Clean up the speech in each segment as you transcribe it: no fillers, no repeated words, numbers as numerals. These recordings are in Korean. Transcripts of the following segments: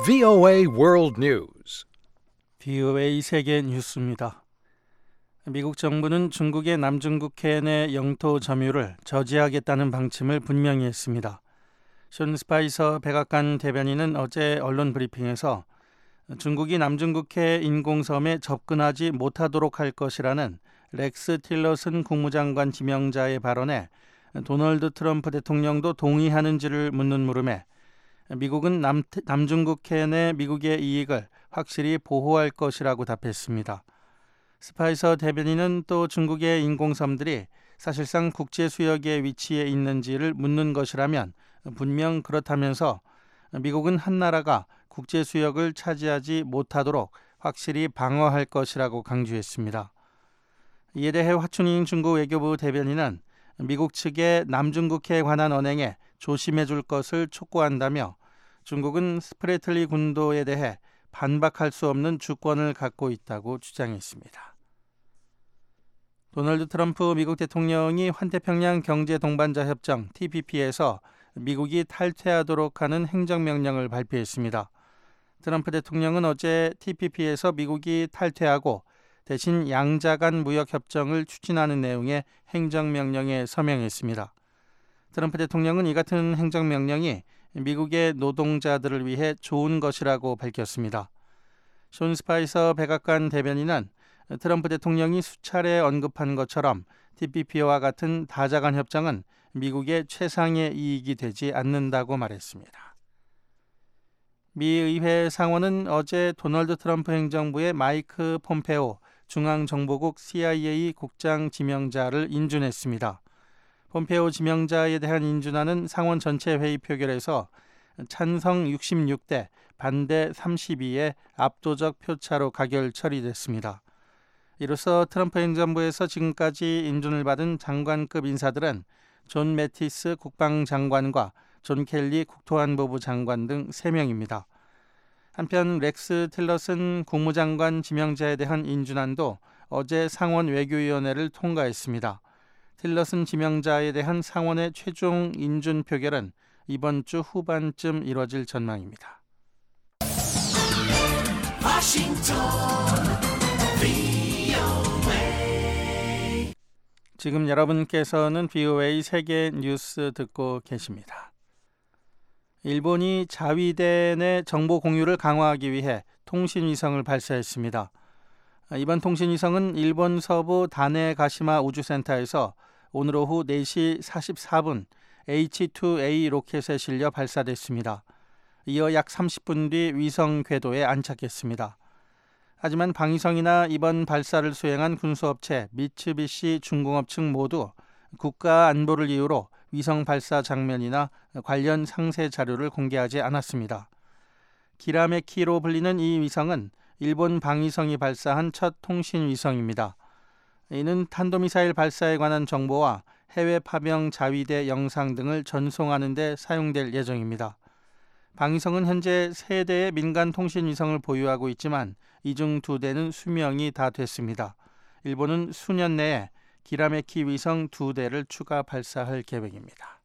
VOA World News. VOA 세계 뉴스입니다. 미국 정부는 중국의 남중국 해내 영토 점유를 저지하겠다는 방침을 분명히 했습니다. 션 스파이서 백악관 대변인은 어제 언론 브리핑에서 중국이 남중국 해 인공섬에 접근하지 못하도록 할 것이라는 렉스 틸러슨 국무장관 지명자의 발언에 도널드 트럼프 대통령도 동의하는지를 묻는 물음에 미국은 남중국 해 내 미국의 이익을 확실히 보호할 것이라고 답했습니다. 스파이서 대변인은 또 중국의 인공섬들이 사실상 국제수역에 위치해 있는지를 묻는 것이라면 분명 그렇다면서 미국은 한 나라가 국제수역을 차지하지 못하도록 확실히 방어할 것이라고 강조했습니다. 이에 대해 화춘잉 중국 외교부 대변인은 미국 측에 남중국해에 관한 언행에 조심해 줄 것을 촉구한다며 중국은 스프래틀리 군도에 대해 반박할 수 없는 주권을 갖고 있다고 주장했습니다. 도널드 트럼프 미국 대통령이 환태평양 경제동반자 협정 TPP에서 미국이 탈퇴하도록 하는 행정명령을 발표했습니다. 트럼프 대통령은 어제 TPP에서 미국이 탈퇴하고 대신 양자 간 무역협정을 추진하는 내용의 행정명령에 서명했습니다. 트럼프 대통령은 이 같은 행정명령이 미국의 노동자들을 위해 좋은 것이라고 밝혔습니다. 션 스파이서 백악관 대변인은 트럼프 대통령이 수차례 언급한 것처럼 TPP와 같은 다자간 협정은 미국의 최상의 이익이 되지 않는다고 말했습니다. 미 의회 상원은 어제 도널드 트럼프 행정부의 마이크 폼페오 중앙정보국 CIA 국장 지명자를 인준했습니다. 폼페오 지명자에 대한 인준안은 상원 전체 회의 표결에서 찬성 66대 반대 32의 압도적 표차로 가결 처리됐습니다. 이로써 트럼프 행정부에서 지금까지 인준을 받은 장관급 인사들은 존 매티스 국방장관과 존 켈리 국토안보부 장관 등 3명입니다. 한편 렉스 틸러슨 국무장관 지명자에 대한 인준안도 어제 상원 외교위원회를 통과했습니다. 틸러슨 지명자에 대한 상원의 최종 인준 표결은 이번 주 후반쯤 이뤄질 전망입니다. 지금 여러분께서는 VOA 세계 뉴스 듣고 계십니다. 일본이 자위대 내 정보 공유를 강화하기 위해 통신위성을 발사했습니다. 이번 통신위성은 일본 서부 다네가시마 우주센터에서 오늘 오후 4시 44분 H-2A 로켓에 실려 발사됐습니다. 이어 약 30분 뒤 위성 궤도에 안착했습니다. 하지만 방위성이나 이번 발사를 수행한 군수업체 미츠비시 중공업 측 모두 국가 안보를 이유로 위성 발사 장면이나 관련 상세 자료를 공개하지 않았습니다. 기라메키로 불리는 이 위성은 일본 방위성이 발사한 첫 통신 위성입니다. 이는 탄도미사일 발사에 관한 정보와 해외 파병 자위대 영상 등을 전송하는 데 사용될 예정입니다. 방위성은 현재 3대의 민간 통신 위성을 보유하고 있지만 이 중 2대는 수명이 다 됐습니다. 일본은 수년 내에 기라메키 위성 2대를 추가 발사할 계획입니다.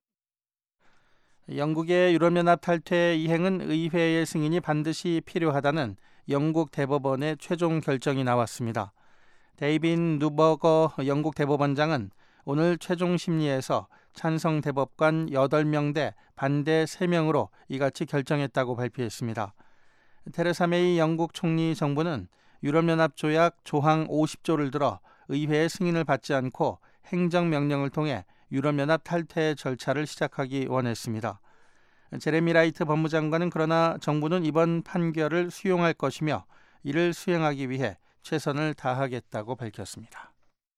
영국의 유럽연합 탈퇴 이행은 의회의 승인이 반드시 필요하다는 영국 대법원의 최종 결정이 나왔습니다. 데이빈 누버거 영국 대법원장은 오늘 최종 심리에서 찬성 대법관 8명 대 반대 3명으로 이같이 결정했다고 발표했습니다. 테레사 메이 영국 총리 정부는 유럽연합 조약 조항 50조를 들어 의회의 승인을 받지 않고 행정명령을 통해 유럽연합 탈퇴 절차를 시작하기 원했습니다. 제레미 라이트 법무장관은 그러나 정부는 이번 판결을 수용할 것이며 이를 수행하기 위해 최선을 다하겠다고 밝혔습니다.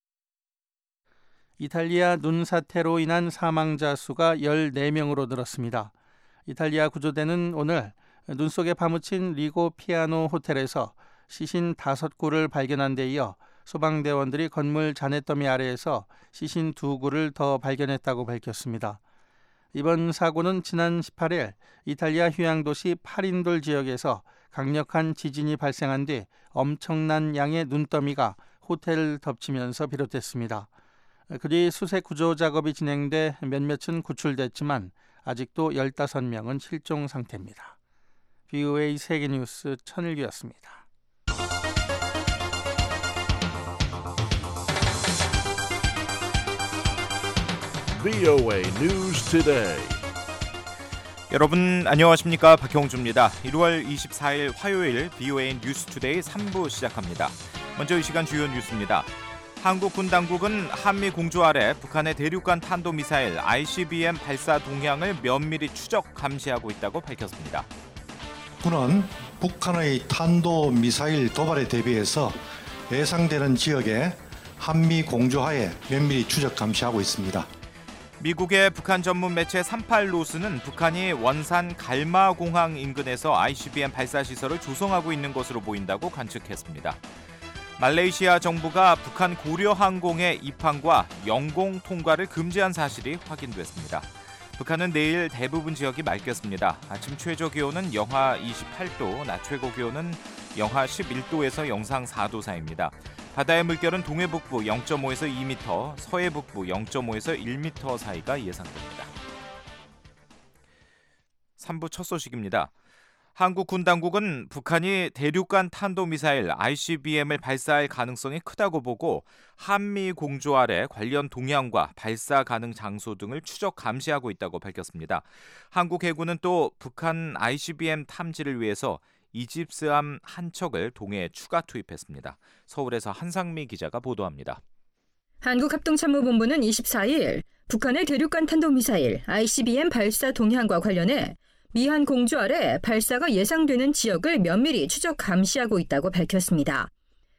이탈리아 눈사태로 인한 사망자 수가 14명으로 늘었습니다. 이탈리아 구조대는 오늘 눈 속에 파묻힌 리고 피아노 호텔에서 시신 5구를 발견한 데 이어 소방대원들이 건물 잔해더미 아래에서 시신 2구를 더 발견했다고 밝혔습니다. 이번 사고는 지난 18일 이탈리아 휴양도시 파린돌 지역에서 강력한 지진이 발생한 뒤 엄청난 양의 눈더미가 호텔을 덮치면서 비롯됐습니다. 그뒤 수색 구조 작업이 진행돼 몇몇은 구출됐지만 아직도 15명은 실종 상태입니다. VOA 세계뉴스 천일규였습니다. VOA News Today. 여러분 안녕하십니까? 박형주입니다. 1월 24일 화요일 VOA 뉴스 투데이 3부 시작합니다. 먼저 이 시간 주요 뉴스입니다. 한국 군 당국은 한미 공조 아래 북한의 대륙간 탄도미사일 ICBM 발사 동향을 면밀히 추적 감시하고 있다고 밝혔습니다. 군은 북한의 탄도미사일 도발에 대비해서 예상되는 지역에 한미 공조하에 면밀히 추적 감시하고 있습니다. 미국의 북한 전문 매체 38노스는 북한이 원산 갈마공항 인근에서 ICBM 발사 시설을 조성하고 있는 것으로 보인다고 관측했습니다. 말레이시아 정부가 북한 고려항공의 입항과 영공 통과를 금지한 사실이 확인됐습니다. 북한은 내일 대부분 지역이 맑겠습니다. 아침 최저 기온은 영하 28도, 낮 최고 기온은 영하 11도에서 영상 4도 사이입니다. 바다의 물결은 동해북부 0.5에서 2m, 서해북부 0.5에서 1m 사이가 예상됩니다. 3부 첫 소식입니다. 한국 군 당국은 북한이 대륙간 탄도미사일 ICBM을 발사할 가능성이 크다고 보고 한미 공조 아래 관련 동향과 발사 가능 장소 등을 추적 감시하고 있다고 밝혔습니다. 한국 해군은 또 북한 ICBM 탐지를 위해서 이집스함 한 척을 동해에 추가 투입했습니다. 서울에서 한상미 기자가 보도합니다. 한국합동참모본부는 24일 북한의 대륙간 탄도미사일 ICBM 발사 동향과 관련해 미한 공조 아래 발사가 예상되는 지역을 면밀히 추적 감시하고 있다고 밝혔습니다.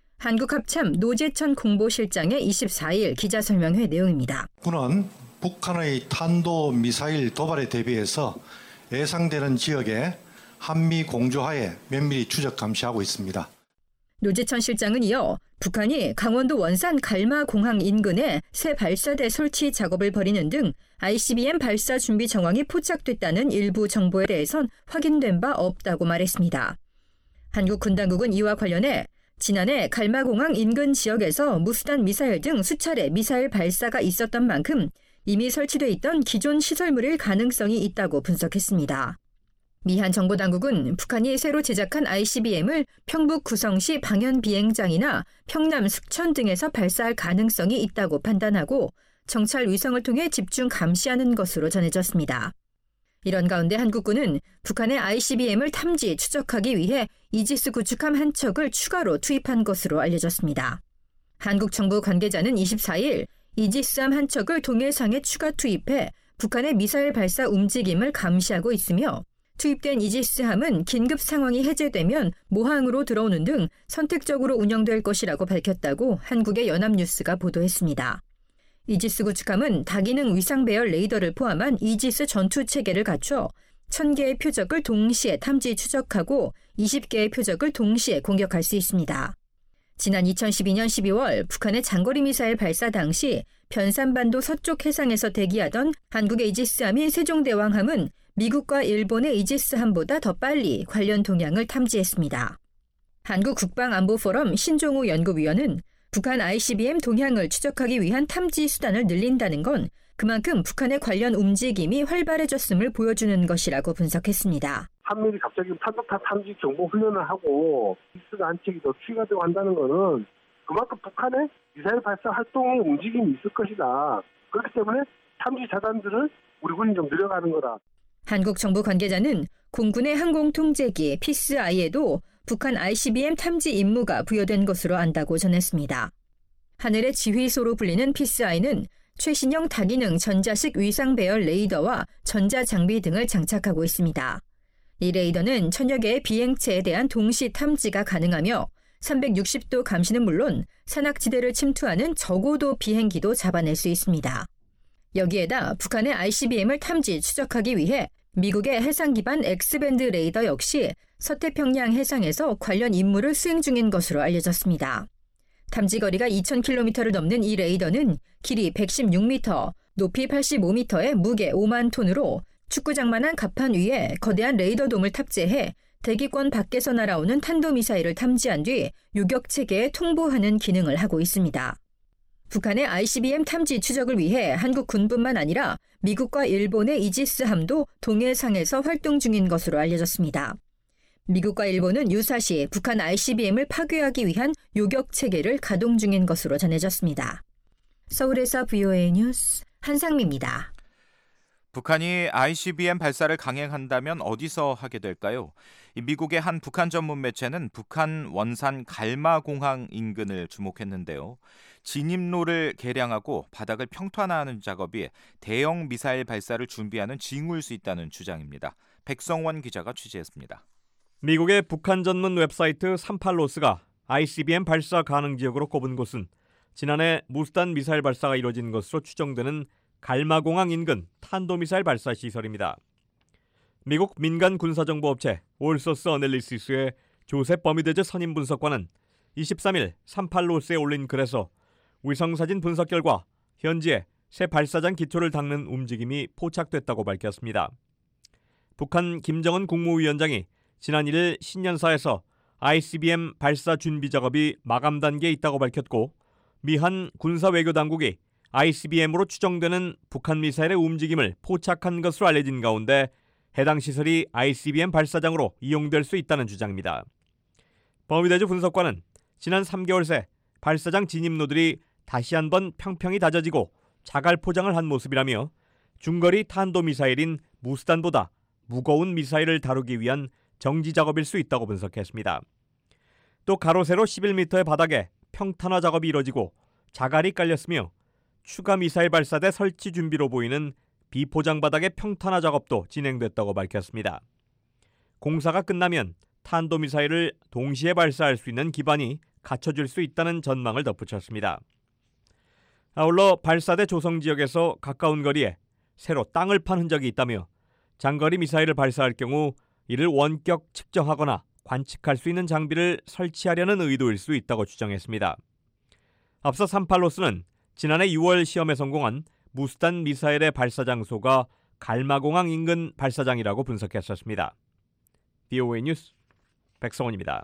한국합참 노재천 공보실장의 24일 기자설명회 내용입니다. 군은 북한의 탄도미사일 도발에 대비해서 예상되는 지역에 한미 공조하에 면밀히 추적 감시하고 있습니다. 노재천 실장은 이어 북한이 강원도 원산 갈마공항 인근에 새 발사대 설치 작업을 벌이는 등 ICBM 발사 준비 정황이 포착됐다는 일부 정보에 대해선 확인된 바 없다고 말했습니다. 한국 군 당국은 이와 관련해 지난해 갈마공항 인근 지역에서 무수단 미사일 등 수차례 미사일 발사가 있었던 만큼 이미 설치돼 있던 기존 시설물일 가능성이 있다고 분석했습니다. 미한 정보당국은 북한이 새로 제작한 ICBM을 평북 구성시 방현 비행장이나 평남 숙천 등에서 발사할 가능성이 있다고 판단하고 정찰 위성을 통해 집중 감시하는 것으로 전해졌습니다. 이런 가운데 한국군은 북한의 ICBM을 탐지, 추적하기 위해 이지스 구축함 한 척을 추가로 투입한 것으로 알려졌습니다. 한국 정부 관계자는 24일 이지스함 한 척을 동해상에 추가 투입해 북한의 미사일 발사 움직임을 감시하고 있으며 투입된 이지스함은 긴급 상황이 해제되면 모항으로 들어오는 등 선택적으로 운영될 것이라고 밝혔다고 한국의 연합뉴스가 보도했습니다. 이지스 구축함은 다기능 위상 배열 레이더를 포함한 이지스 전투 체계를 갖춰 1000개의 표적을 동시에 탐지 추적하고 20개의 표적을 동시에 공격할 수 있습니다. 지난 2012년 12월 북한의 장거리 미사일 발사 당시 변산반도 서쪽 해상에서 대기하던 한국의 이지스함인 세종대왕함은 미국과 일본의 이지스함보다 더 빨리 관련 동향을 탐지했습니다. 한국 국방안보포럼 신종우 연구위원은 북한 ICBM 동향을 추적하기 위한 탐지 수단을 늘린다는 건 그만큼 북한의 관련 움직임이 활발해졌음을 보여주는 것이라고 분석했습니다. 한미리 갑자기 탄도탄 탐지 정보 훈련을 하고 이지스가 한 척이 더 추가되고 한다는 것은 그만큼 북한의 미사일 발사 활동의 움직임이 있을 것이다. 그렇기 때문에 탐지 자단들을 우리 군이 좀 늘려가는 거다. 한국 정부 관계자는 공군의 항공통제기 피스아이에도 북한 ICBM 탐지 임무가 부여된 것으로 안다고 전했습니다. 하늘의 지휘소로 불리는 피스아이는 최신형 다기능 전자식 위상 배열 레이더와 전자장비 등을 장착하고 있습니다. 이 레이더는 천여 개의 비행체에 대한 동시 탐지가 가능하며 360도 감시는 물론 산악지대를 침투하는 저고도 비행기도 잡아낼 수 있습니다. 여기에다 북한의 ICBM을 탐지 추적하기 위해 미국의 해상 기반 X밴드 레이더 역시 서태평양 해상에서 관련 임무를 수행 중인 것으로 알려졌습니다. 탐지 거리가 2,000km를 넘는 이 레이더는 길이 116m, 높이 85m에 무게 5만 톤으로 축구장만한 갑판 위에 거대한 레이더돔을 탑재해 대기권 밖에서 날아오는 탄도미사일을 탐지한 뒤 요격체계에 통보하는 기능을 하고 있습니다. 북한의 ICBM 탐지 추적을 위해 한국 군뿐만 아니라 미국과 일본의 이지스함도 동해상에서 활동 중인 것으로 알려졌습니다. 미국과 일본은 유사시 북한 ICBM을 파괴하기 위한 요격 체계를 가동 중인 것으로 전해졌습니다. 서울에서 VOA 뉴스 한상미입니다. 북한이 ICBM 발사를 강행한다면 어디서 하게 될까요? 미국의 한 북한 전문 매체는 북한 원산 갈마공항 인근을 주목했는데요. 진입로를 개량하고 바닥을 평탄화하는 작업이 대형 미사일 발사를 준비하는 징후일 수 있다는 주장입니다. 백성원 기자가 취재했습니다. 미국의 북한 전문 웹사이트 38로스가 ICBM 발사 가능 지역으로 꼽은 곳은 지난해 무스탄 미사일 발사가 이뤄진 것으로 추정되는 갈마공항 인근 탄도미사일 발사 시설입니다. 미국 민간 군사정보업체 올소스 어널리시스의 조셉 버미데즈 선임 분석관은 23일 38로스에 올린 글에서 위성사진 분석 결과 현지에 새 발사장 기초를 닦는 움직임이 포착됐다고 밝혔습니다. 북한 김정은 국무위원장이 지난 1일 신년사에서 ICBM 발사 준비 작업이 마감 단계에 있다고 밝혔고 미한 군사외교당국이 ICBM으로 추정되는 북한 미사일의 움직임을 포착한 것으로 알려진 가운데 해당 시설이 ICBM 발사장으로 이용될 수 있다는 주장입니다. 버미데즈 분석관은 지난 3개월 새 발사장 진입로들이 다시 한번 평평히 다져지고 자갈 포장을 한 모습이라며 중거리 탄도미사일인 무스탄보다 무거운 미사일을 다루기 위한 정지 작업일 수 있다고 분석했습니다. 또 가로 세로 11m의 바닥에 평탄화 작업이 이뤄지고 자갈이 깔렸으며 추가 미사일 발사대 설치 준비로 보이는 비포장 바닥의 평탄화 작업도 진행됐다고 밝혔습니다. 공사가 끝나면 탄도미사일을 동시에 발사할 수 있는 기반이 갖춰질 수 있다는 전망을 덧붙였습니다. 아울러 발사대 조성 지역에서 가까운 거리에 새로 땅을 판 흔적이 있다며 장거리 미사일을 발사할 경우 이를 원격 측정하거나 관측할 수 있는 장비를 설치하려는 의도일 수 있다고 주장했습니다. 앞서 38로스는 지난해 6월 시험에 성공한 무스탄 미사일의 발사 장소가 갈마공항 인근 발사장이라고 분석했었습니다. VOA 뉴스 백성원입니다.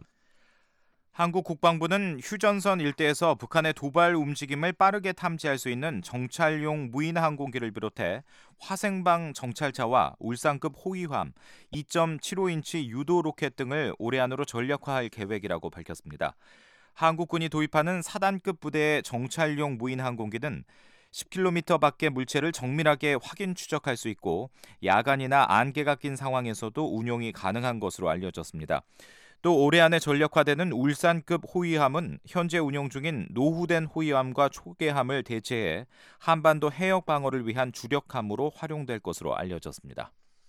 한국 국방부는 휴전선 일대에서 북한의 도발 움직임을 빠르게 탐지할 수 있는 정찰용 무인 항공기를 비롯해 화생방 정찰차와 울산급 호위함, 2.75인치 유도 로켓 등을 올해 안으로 전력화할 계획이라고 밝혔습니다. 한국군이 도입하는 4단급 부대의 정찰용 무인 항공기는 10km 밖의 물체를 정밀하게 확인 추적할 수 있고 야간이나 안개가 낀 상황에서도 운용이 가능한 것으로 알려졌습니다. 또 올해 안에 전력화되는 울산급 호위함은 현재 운용 중인 노후된 호위함과 초계함을 대체해 한반도 해역 방어를 위한 주력함으로 활용될 것으로 알려졌습니다.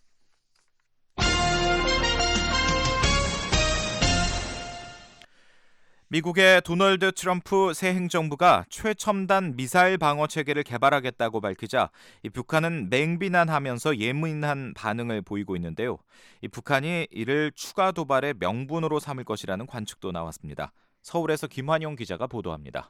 미국의 도널드 트럼프 새 행정부가 최첨단 미사일 방어 체계를 개발하겠다고 밝히자 북한은 맹비난하면서 예민한 반응을 보이고 있는데요. 북한이 이를 추가 도발의 명분으로 삼을 것이라는 관측도 나왔습니다. 서울에서 김환용 기자가 보도합니다.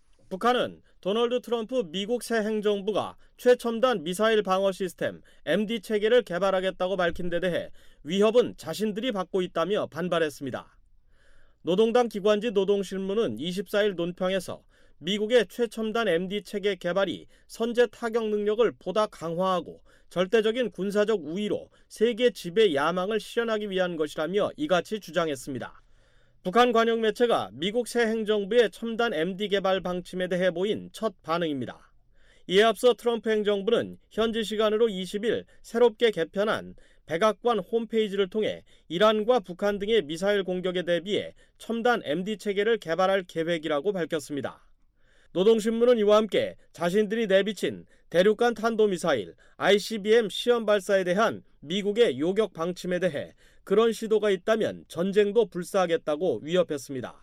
북한은 도널드 트럼프 미국 새 행정부가 최첨단 미사일 방어 시스템 MD 체계를 개발하겠다고 밝힌 데 대해 위협은 자신들이 받고 있다며 반발했습니다. 노동당 기관지 노동신문은 24일 논평에서 미국의 최첨단 MD 체계 개발이 선제 타격 능력을 보다 강화하고 절대적인 군사적 우위로 세계 지배 야망을 실현하기 위한 것이라며 이같이 주장했습니다. 북한 관영 매체가 미국 새 행정부의 첨단 MD 개발 방침에 대해 보인 첫 반응입니다. 이에 앞서 트럼프 행정부는 현지 시간으로 20일 새롭게 개편한 백악관 홈페이지를 통해 이란과 북한 등의 미사일 공격에 대비해 첨단 MD 체계를 개발할 계획이라고 밝혔습니다. 노동신문은 이와 함께 자신들이 내비친 대륙간 탄도미사일 ICBM 시험 발사에 대한 미국의 요격 방침에 대해 그런 시도가 있다면 전쟁도 불사하겠다고 위협했습니다.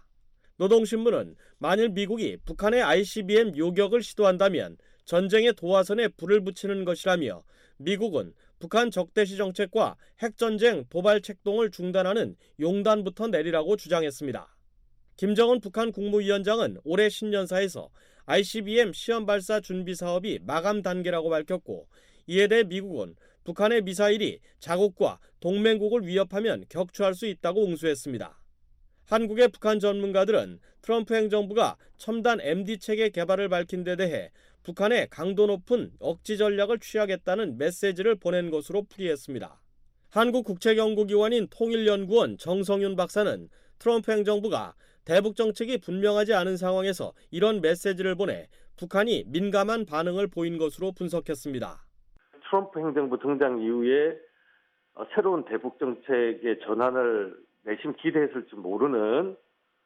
노동신문은 만일 미국이 북한의 ICBM 요격을 시도한다면 전쟁의 도화선에 불을 붙이는 것이라며 미국은 북한 적대시 정책과 핵전쟁 도발 책동을 중단하는 용단부터 내리라고 주장했습니다. 김정은 북한 국무위원장은 올해 신년사에서 ICBM 시험 발사 준비 사업이 마감 단계라고 밝혔고 이에 대해 미국은 북한의 미사일이 자국과 동맹국을 위협하면 격추할 수 있다고 응수했습니다. 한국의 북한 전문가들은 트럼프 행정부가 첨단 MD 체계 개발을 밝힌 데 대해 북한의 강도 높은 억지 전략을 취하겠다는 메시지를 보낸 것으로 풀이했습니다. 한국국책연구기관인 통일연구원 정성윤 박사는 트럼프 행정부가 대북 정책이 분명하지 않은 상황에서 이런 메시지를 보내 북한이 민감한 반응을 보인 것으로 분석했습니다. 트럼프 행정부 등장 이후에 새로운 대북 정책의 전환을 내심 기대했을지 모르는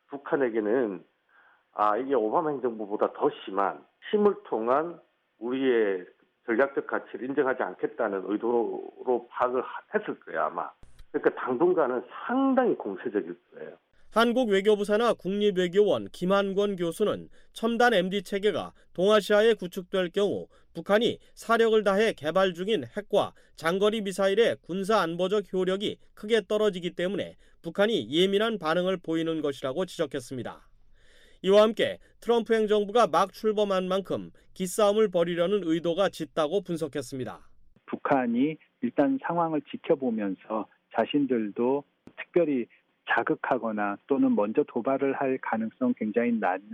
북한에게는 이게 오바마 행정부보다 더 심한 힘을 통한 우리의 전략적 가치를 인정하지 않겠다는 의도로 파악을 했을 거예요, 아마. 그러니까 당분간은 상당히 공세적일 거예요. 한국 외교부 산하 국립외교원 김한권 교수는 첨단 MD 체계가 동아시아에 구축될 경우 북한이 사력을 다해 개발 중인 핵과 장거리 미사일의 군사 안보적 효력이 크게 떨어지기 때문에 북한이 예민한 반응을 보이는 것이라고 지적했습니다. 이와 함께 트럼프 행정부가 막 출범한 만큼 기싸움을 벌이려는 의도가 짙다고 분석했습니다. 북한이 일단 상황을 지켜보면서 자신들도 특별히 자극하거나 또는 먼저 도발을 할 가능성 굉장히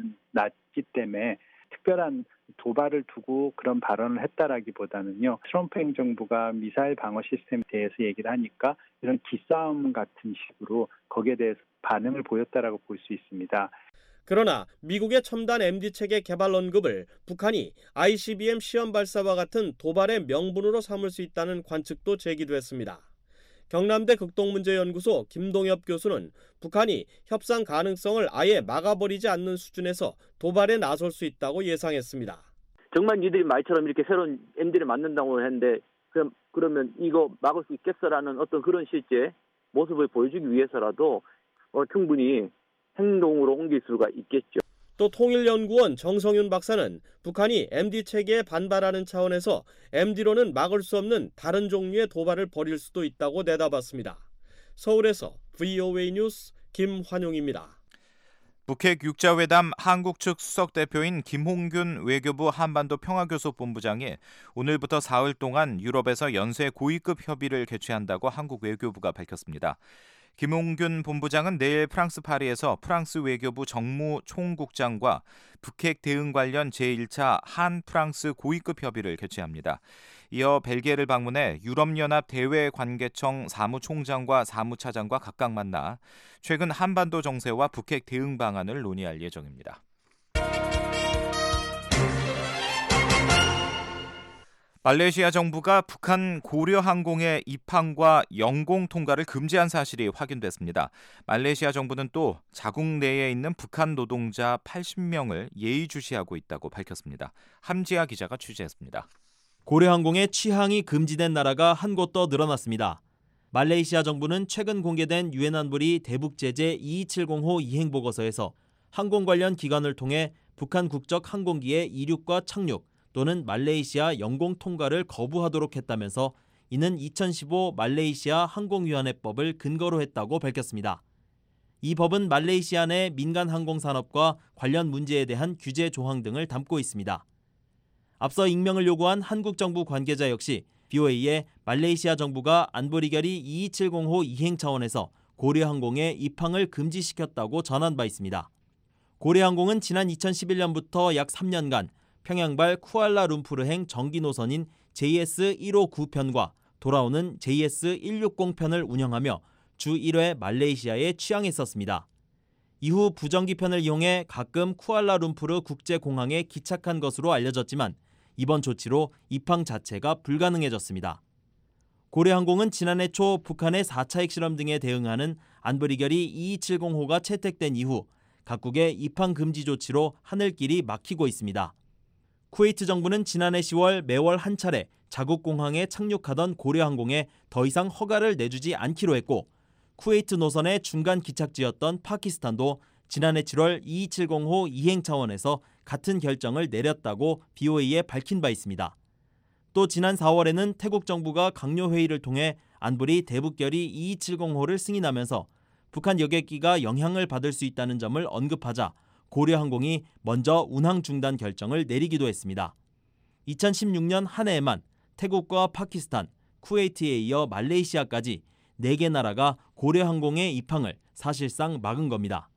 낮기 때문에 특별한 도발을 두고 그런 발언을 했다라기보다는요. 트럼프 행정부가 미사일 방어 시스템에 대해서 얘기를 하니까 이런 기싸움 같은 식으로 거기에 대해서 반응을 보였다라고 볼 수 있습니다. 그러나 미국의 첨단 MD 체계 개발 언급을 북한이 ICBM 시험 발사와 같은 도발의 명분으로 삼을 수 있다는 관측도 제기됐습니다. 경남대 극동문제연구소 김동엽 교수는 북한이 협상 가능성을 아예 막아버리지 않는 수준에서 도발에 나설 수 있다고 예상했습니다. 정말 니들이 말처럼 이렇게 새로운 MD를 만든다고 했는데 그러면 이거 막을 수 있겠어라는 어떤 그런 실제 모습을 보여주기 위해서라도 충분히 행동으로 옮길 수가 있겠죠. 또 통일연구원 정성윤 박사는 북한이 MD 체계에 반발하는 차원에서 MD로는 막을 수 없는 다른 종류의 도발을 벌일 수도 있다고 내다봤습니다. 서울에서 VOA 뉴스 김환용입니다. 북핵 육자회담 한국 측 수석대표인 김홍균 외교부 한반도 평화교섭본부장이 오늘부터 사흘 동안 유럽에서 연쇄 고위급 협의를 개최한다고 한국 외교부가 밝혔습니다. 김홍균 본부장은 내일 프랑스 파리에서 프랑스 외교부 정무총국장과 북핵 대응 관련 제1차 한-프랑스 고위급 협의를 개최합니다. 이어 벨기에를 방문해 유럽연합 대외관계청 사무총장과 사무차장과 각각 만나 최근 한반도 정세와 북핵 대응 방안을 논의할 예정입니다. 말레이시아 정부가 북한 고려항공의 입항과 영공 통과를 금지한 사실이 확인됐습니다. 말레이시아 정부는 또 자국 내에 있는 북한 노동자 80명을 예의주시하고 있다고 밝혔습니다. 함지아 기자가 취재했습니다. 고려항공의 취항이 금지된 나라가 한 곳 더 늘어났습니다. 말레이시아 정부는 최근 공개된 유엔 안보리 대북제재 2270호 이행보고서에서 항공 관련 기관을 통해 북한 국적 항공기의 이륙과 착륙 또는 말레이시아 영공 통과를 거부하도록 했다면서 이는 2015 말레이시아 항공위원회법을 근거로 했다고 밝혔습니다. 이 법은 말레이시아 내 민간 항공산업과 관련 문제에 대한 규제 조항 등을 담고 있습니다. 앞서 익명을 요구한 한국 정부 관계자 역시 VOA에 말레이시아 정부가 안보리 결의 2270호 이행 차원에서 고려항공의 입항을 금지시켰다고 전한 바 있습니다. 고려항공은 지난 2011년부터 약 3년간 평양발 쿠알라룸푸르행 정기 노선인 JS159편과 돌아오는 JS160편을 운영하며 주 1회 말레이시아에 취항했었습니다. 이후 부정기편을 이용해 가끔 쿠알라룸푸르 국제공항에 기착한 것으로 알려졌지만 이번 조치로 입항 자체가 불가능해졌습니다. 고려항공은 지난해 초 북한의 4차 핵실험 등에 대응하는 안보리 결의 2270호가 채택된 이후 각국의 입항 금지 조치로 하늘길이 막히고 있습니다. 쿠웨이트 정부는 지난해 10월 매월 한 차례 자국 공항에 착륙하던 고려항공에 더 이상 허가를 내주지 않기로 했고 쿠웨이트 노선의 중간 기착지였던 파키스탄도 지난해 7월 2270호 이행 차원에서 같은 결정을 내렸다고 VOA에 밝힌 바 있습니다. 또 지난 4월에는 태국 정부가 강요회의를 통해 안보리 대북결의 2270호를 승인하면서 북한 여객기가 영향을 받을 수 있다는 점을 언급하자 고려항공이 먼저 운항 중단 결정을 내리기도 했습니다. 2016년 한 해에만 태국과 파키스탄, 쿠웨이트에 이어 말레이시아까지 4개 나라가 고려항공의 입항을 사실상 막은 겁니다.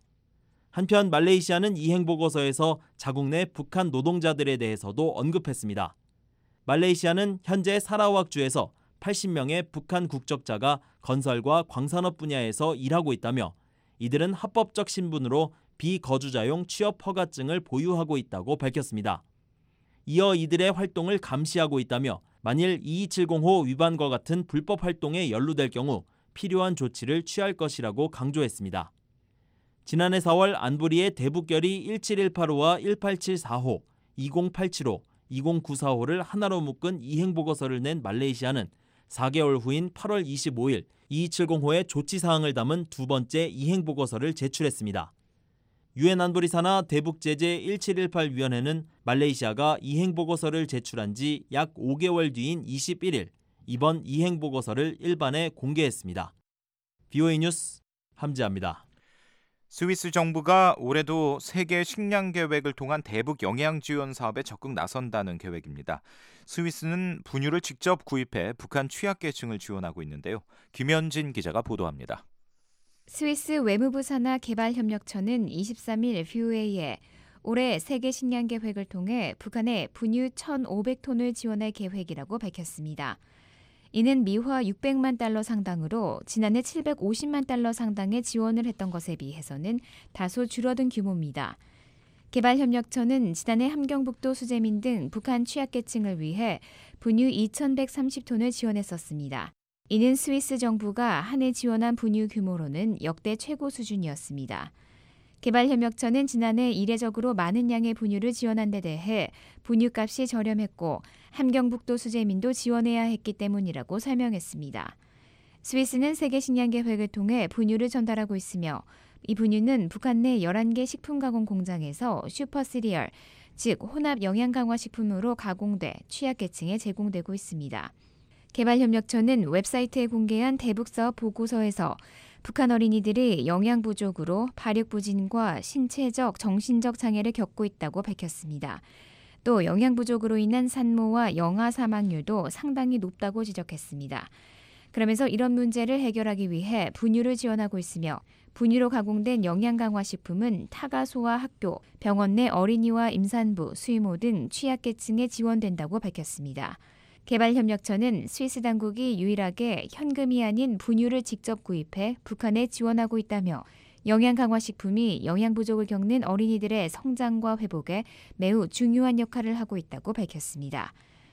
한편 말레이시아는 이행보고서에서 자국 내 북한 노동자들에 대해서도 언급했습니다. 말레이시아는 현재 사라왁주에서 80명의 북한 국적자가 건설과 광산업 분야에서 일하고 있다며 이들은 합법적 신분으로 비거주자용 취업 허가증을 보유하고 있다고 밝혔습니다. 이어 이들의 활동을 감시하고 있다며 만일 22705 위반과 같은 불법 활동에 연루될 경우 필요한 조치를 취할 것이라고 강조했습니다. 지난해 4월 안부리의 대북결의 17185와 1874호, 2087호, 20945를 하나로 묶은 이행보고서를 낸 말레이시아는 4개월 후인 8월 25일 2270호의 조치사항을 담은 두 번째 이행보고서를 제출했습니다. 유엔 안보리 산하 대북제재 1718위원회는 말레이시아가 이행보고서를 제출한 지 약 5개월 뒤인 21일 이번 이행보고서를 일반에 공개했습니다. BOA 뉴스 함지아입니다. 스위스 정부가 올해도 세계 식량 계획을 통한 대북 영양 지원 사업에 적극 나선다는 계획입니다. 스위스는 분유를 직접 구입해 북한 취약계층을 지원하고 있는데요. 김현진 기자가 보도합니다. 스위스 외무부 산하 개발협력처는 23일 BOA에 올해 세계 식량 계획을 통해 북한에 분유 1,500톤을 지원할 계획이라고 밝혔습니다. 이는 미화 600만 달러 상당으로 지난해 750만 달러 상당의 지원을 했던 것에 비해서는 다소 줄어든 규모입니다. 개발협력처는 지난해 함경북도 수재민 등 북한 취약계층을 위해 분유 2,130톤을 지원했었습니다. 이는 스위스 정부가 한 해 지원한 분유 규모로는 역대 최고 수준이었습니다. 개발협력처는 지난해 이례적으로 많은 양의 분유를 지원한 데 대해 분유값이 저렴했고 함경북도 수재민도 지원해야 했기 때문이라고 설명했습니다. 스위스는 세계 식량 계획을 통해 분유를 전달하고 있으며 이 분유는 북한 내 11개 식품 가공 공장에서 슈퍼 시리얼, 즉 혼합 영양 강화 식품으로 가공돼 취약계층에 제공되고 있습니다. 개발협력처는 웹사이트에 공개한 대북사업 보고서에서 북한 어린이들이 영양 부족으로 발육 부진과 신체적, 정신적 장애를 겪고 있다고 밝혔습니다. 또 영양 부족으로 인한 산모와 영아 사망률도 상당히 높다고 지적했습니다. 그러면서 이런 문제를 해결하기 위해 분유를 지원하고 있으며 분유로 가공된 영양 강화 식품은 타가소와 학교, 병원 내 어린이와 임산부, 수의모 등 취약계층에 지원된다고 밝혔습니다. 개발협력처는 스위스 당국이 유일하게 현금이 아닌 분유를 직접 구입해 북한에 지원하고 있다며 영양 강화 식품이 영양 부족을 겪는 어린이들의 성장과 회복에 매우 중요한 역할을 하고 있다고 밝혔습니다.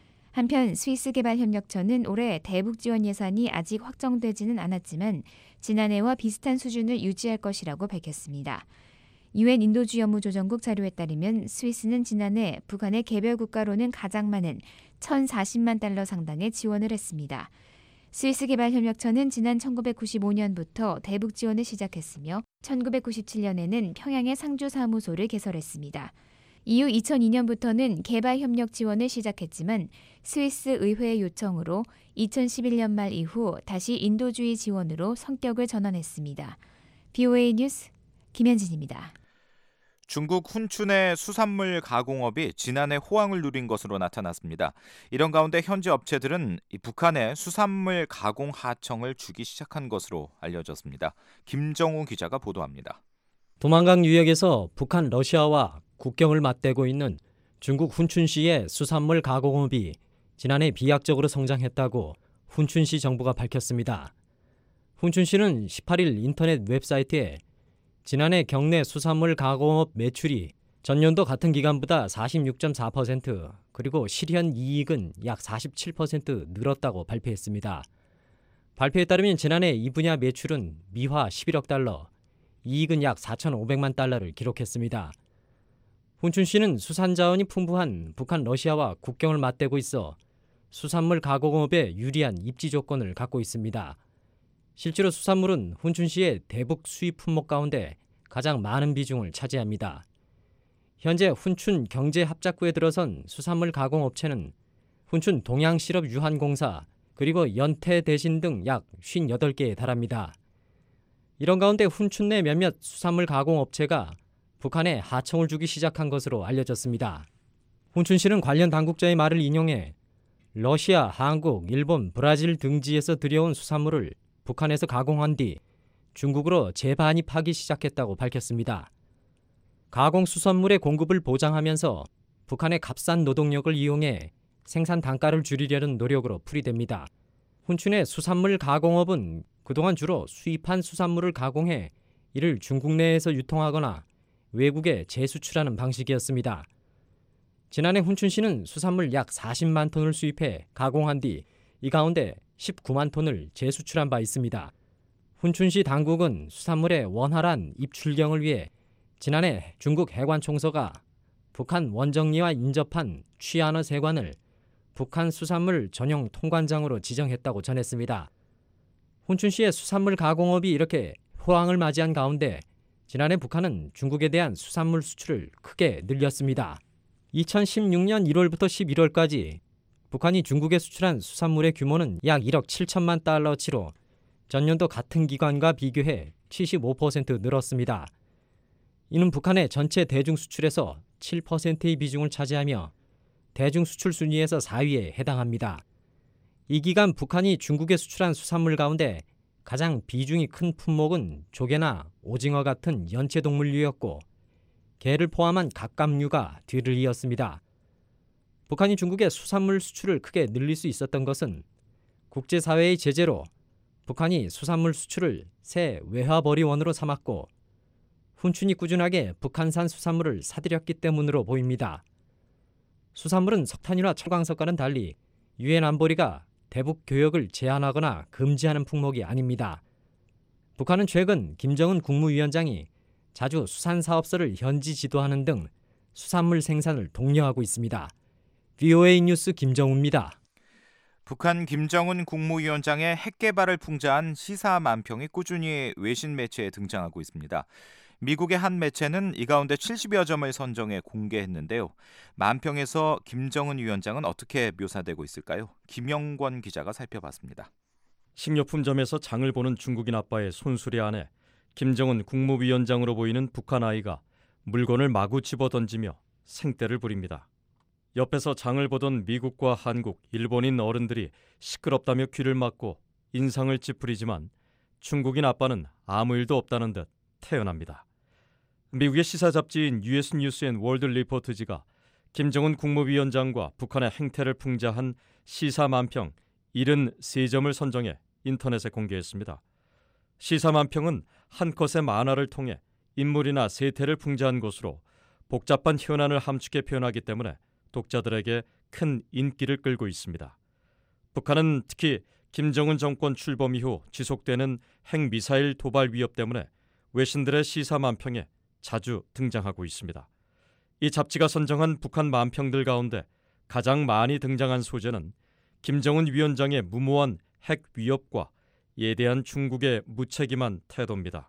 한편 스위스 개발협력처는 올해 대북 지원 예산이 아직 확정되지는 않았지만 지난해와 비슷한 수준을 유지할 것이라고 밝혔습니다. 유엔 인도주의 업무조정국 자료에 따르면 스위스는 지난해 북한의 개별 국가로는 가장 많은 1,040만 달러 상당의 지원을 했습니다. 스위스 개발협력처는 지난 1995년부터 대북 지원을 시작했으며 1997년에는 평양의 상주사무소를 개설했습니다. 이후 2002년부터는 개발협력 지원을 시작했지만 스위스 의회의 요청으로 2011년 말 이후 다시 인도주의 지원으로 성격을 전환했습니다. BOA 뉴스 김현진입니다. 중국 훈춘의 수산물 가공업이 지난해 호황을 누린 것으로 나타났습니다. 이런 가운데 현지 업체들은 북한에 수산물 가공 하청을 주기 시작한 것으로 알려졌습니다. 김정우 기자가 보도합니다. 도만강 유역에서 북한 러시아와 국경을 맞대고 있는 중국 훈춘시의 수산물 가공업이 지난해 비약적으로 성장했다고 훈춘시 정부가 밝혔습니다. 훈춘시는 18일 인터넷 웹사이트에 지난해 경내 수산물 가공업 매출이 전년도 같은 기간보다 46.4% 그리고 실현 이익은 약 47% 늘었다고 발표했습니다. 발표에 따르면 지난해 이 분야 매출은 미화 11억 달러, 이익은 약 4,500만 달러를 기록했습니다. 훈춘시는 수산자원이 풍부한 북한 러시아와 국경을 맞대고 있어 수산물 가공업에 유리한 입지 조건을 갖고 있습니다. 실제로 수산물은 훈춘시의 대북 수입 품목 가운데 가장 많은 비중을 차지합니다. 현재 훈춘 경제합작구에 들어선 수산물 가공업체는 훈춘 동양실업유한공사 그리고 연태대신 등 약 58개에 달합니다. 이런 가운데 훈춘 내 몇몇 수산물 가공업체가 북한에 하청을 주기 시작한 것으로 알려졌습니다. 훈춘시는 관련 당국자의 말을 인용해 러시아, 한국, 일본, 브라질 등지에서 들여온 수산물을 북한에서 가공한 뒤 중국으로 재반입하기 시작했다고 밝혔습니다. 가공 수산물의 공급을 보장하면서 북한의 값싼 노동력을 이용해 생산 단가를 줄이려는 노력으로 풀이됩니다. 훈춘의 수산물 가공업은 그동안 주로 수입한 수산물을 가공해 이를 중국 내에서 유통하거나 외국에 재수출하는 방식이었습니다. 지난해 훈춘시는 수산물 약 40만 톤을 수입해 가공한 뒤 이 가운데 19만 톤을 재수출한 바 있습니다. 훈춘시 당국은 수산물의 원활한 입출경을 위해 지난해 중국 해관총서가 북한 원정리와 인접한 취안어 세관을 북한 수산물 전용 통관장으로 지정했다고 전했습니다. 훈춘시의 수산물 가공업이 이렇게 호황을 맞이한 가운데 지난해 북한은 중국에 대한 수산물 수출을 크게 늘렸습니다. 2016년 1월부터 11월까지 북한이 중국에 수출한 수산물의 규모는 약 1억 7천만 달러치로 전년도 같은 기간과 비교해 75% 늘었습니다. 이는 북한의 전체 대중 수출에서 7%의 비중을 차지하며 대중 수출 순위에서 4위에 해당합니다. 이 기간 북한이 중국에 수출한 수산물 가운데 가장 비중이 큰 품목은 조개나 오징어 같은 연체동물류였고 게를 포함한 갑각류가 뒤를 이었습니다. 북한이 중국의 수산물 수출을 크게 늘릴 수 있었던 것은 국제사회의 제재로 북한이 수산물 수출을 새 외화벌이원으로 삼았고 훈춘이 꾸준하게 북한산 수산물을 사들였기 때문으로 보입니다. 수산물은 석탄이나 철광석과는 달리 유엔 안보리가 대북 교역을 제한하거나 금지하는 품목이 아닙니다. 북한은 최근 김정은 국무위원장이 자주 수산사업소를 현지 지도하는 등 수산물 생산을 독려하고 있습니다. VOA 뉴스 김정우입니다. 북한 김정은 국무위원장의 핵 개발을 풍자한 시사 만평이 꾸준히 외신 매체에 등장하고 있습니다. 미국의 한 매체는 이 가운데 70여 점을 선정해 공개했는데요. 만평에서 김정은 위원장은 어떻게 묘사되고 있을까요? 김영권 기자가 살펴봤습니다. 식료품점에서 장을 보는 중국인 아빠의 손수레 안에 김정은 국무위원장으로 보이는 북한 아이가 물건을 마구 집어던지며 생떼를 부립니다. 옆에서 장을 보던 미국과 한국, 일본인 어른들이 시끄럽다며 귀를 막고 인상을 찌푸리지만 중국인 아빠는 아무 일도 없다는 듯 태연합니다. 미국의 시사 잡지인 US 뉴스 앤 월드 리포트지가 김정은 국무위원장과 북한의 행태를 풍자한 시사 만평 73점을 선정해 인터넷에 공개했습니다. 시사 만평은 한 컷의 만화를 통해 인물이나 세태를 풍자한 것으로 복잡한 현안을 함축해 표현하기 때문에 독자들에게 큰 인기를 끌고 있습니다. 북한은 특히 김정은 정권 출범 이후 지속되는 핵미사일 도발 위협 때문에 외신들의 시사 만평에 자주 등장하고 있습니다. 이 잡지가 선정한 북한 만평들 가운데 가장 많이 등장한 소재는 김정은 위원장의 무모한 핵 위협과 예대한 중국의 무책임한 태도입니다.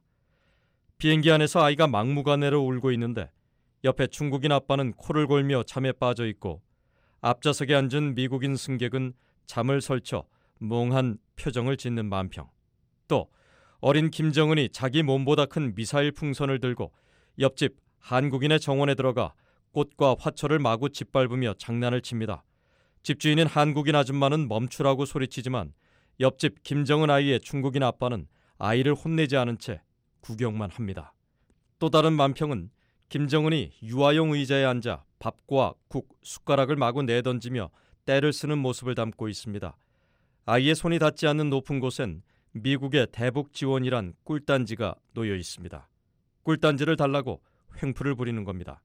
비행기 안에서 아이가 막무가내로 울고 있는데 옆에 중국인 아빠는 코를 골며 잠에 빠져 있고 앞좌석에 앉은 미국인 승객은 잠을 설쳐 멍한 표정을 짓는 만평. 또 어린 김정은이 자기 몸보다 큰 미사일 풍선을 들고 옆집 한국인의 정원에 들어가 꽃과 화초를 마구 짓밟으며 장난을 칩니다. 집주인인 한국인 아줌마는 멈추라고 소리치지만 옆집 김정은 아이의 중국인 아빠는 아이를 혼내지 않은 채 구경만 합니다. 또 다른 만평은 김정은이 유아용 의자에 앉아 밥과 국, 숟가락을 마구 내던지며 떼를 쓰는 모습을 담고 있습니다. 아이의 손이 닿지 않는 높은 곳엔 미국의 대북 지원이란 꿀단지가 놓여 있습니다. 꿀단지를 달라고 횡포를 부리는 겁니다.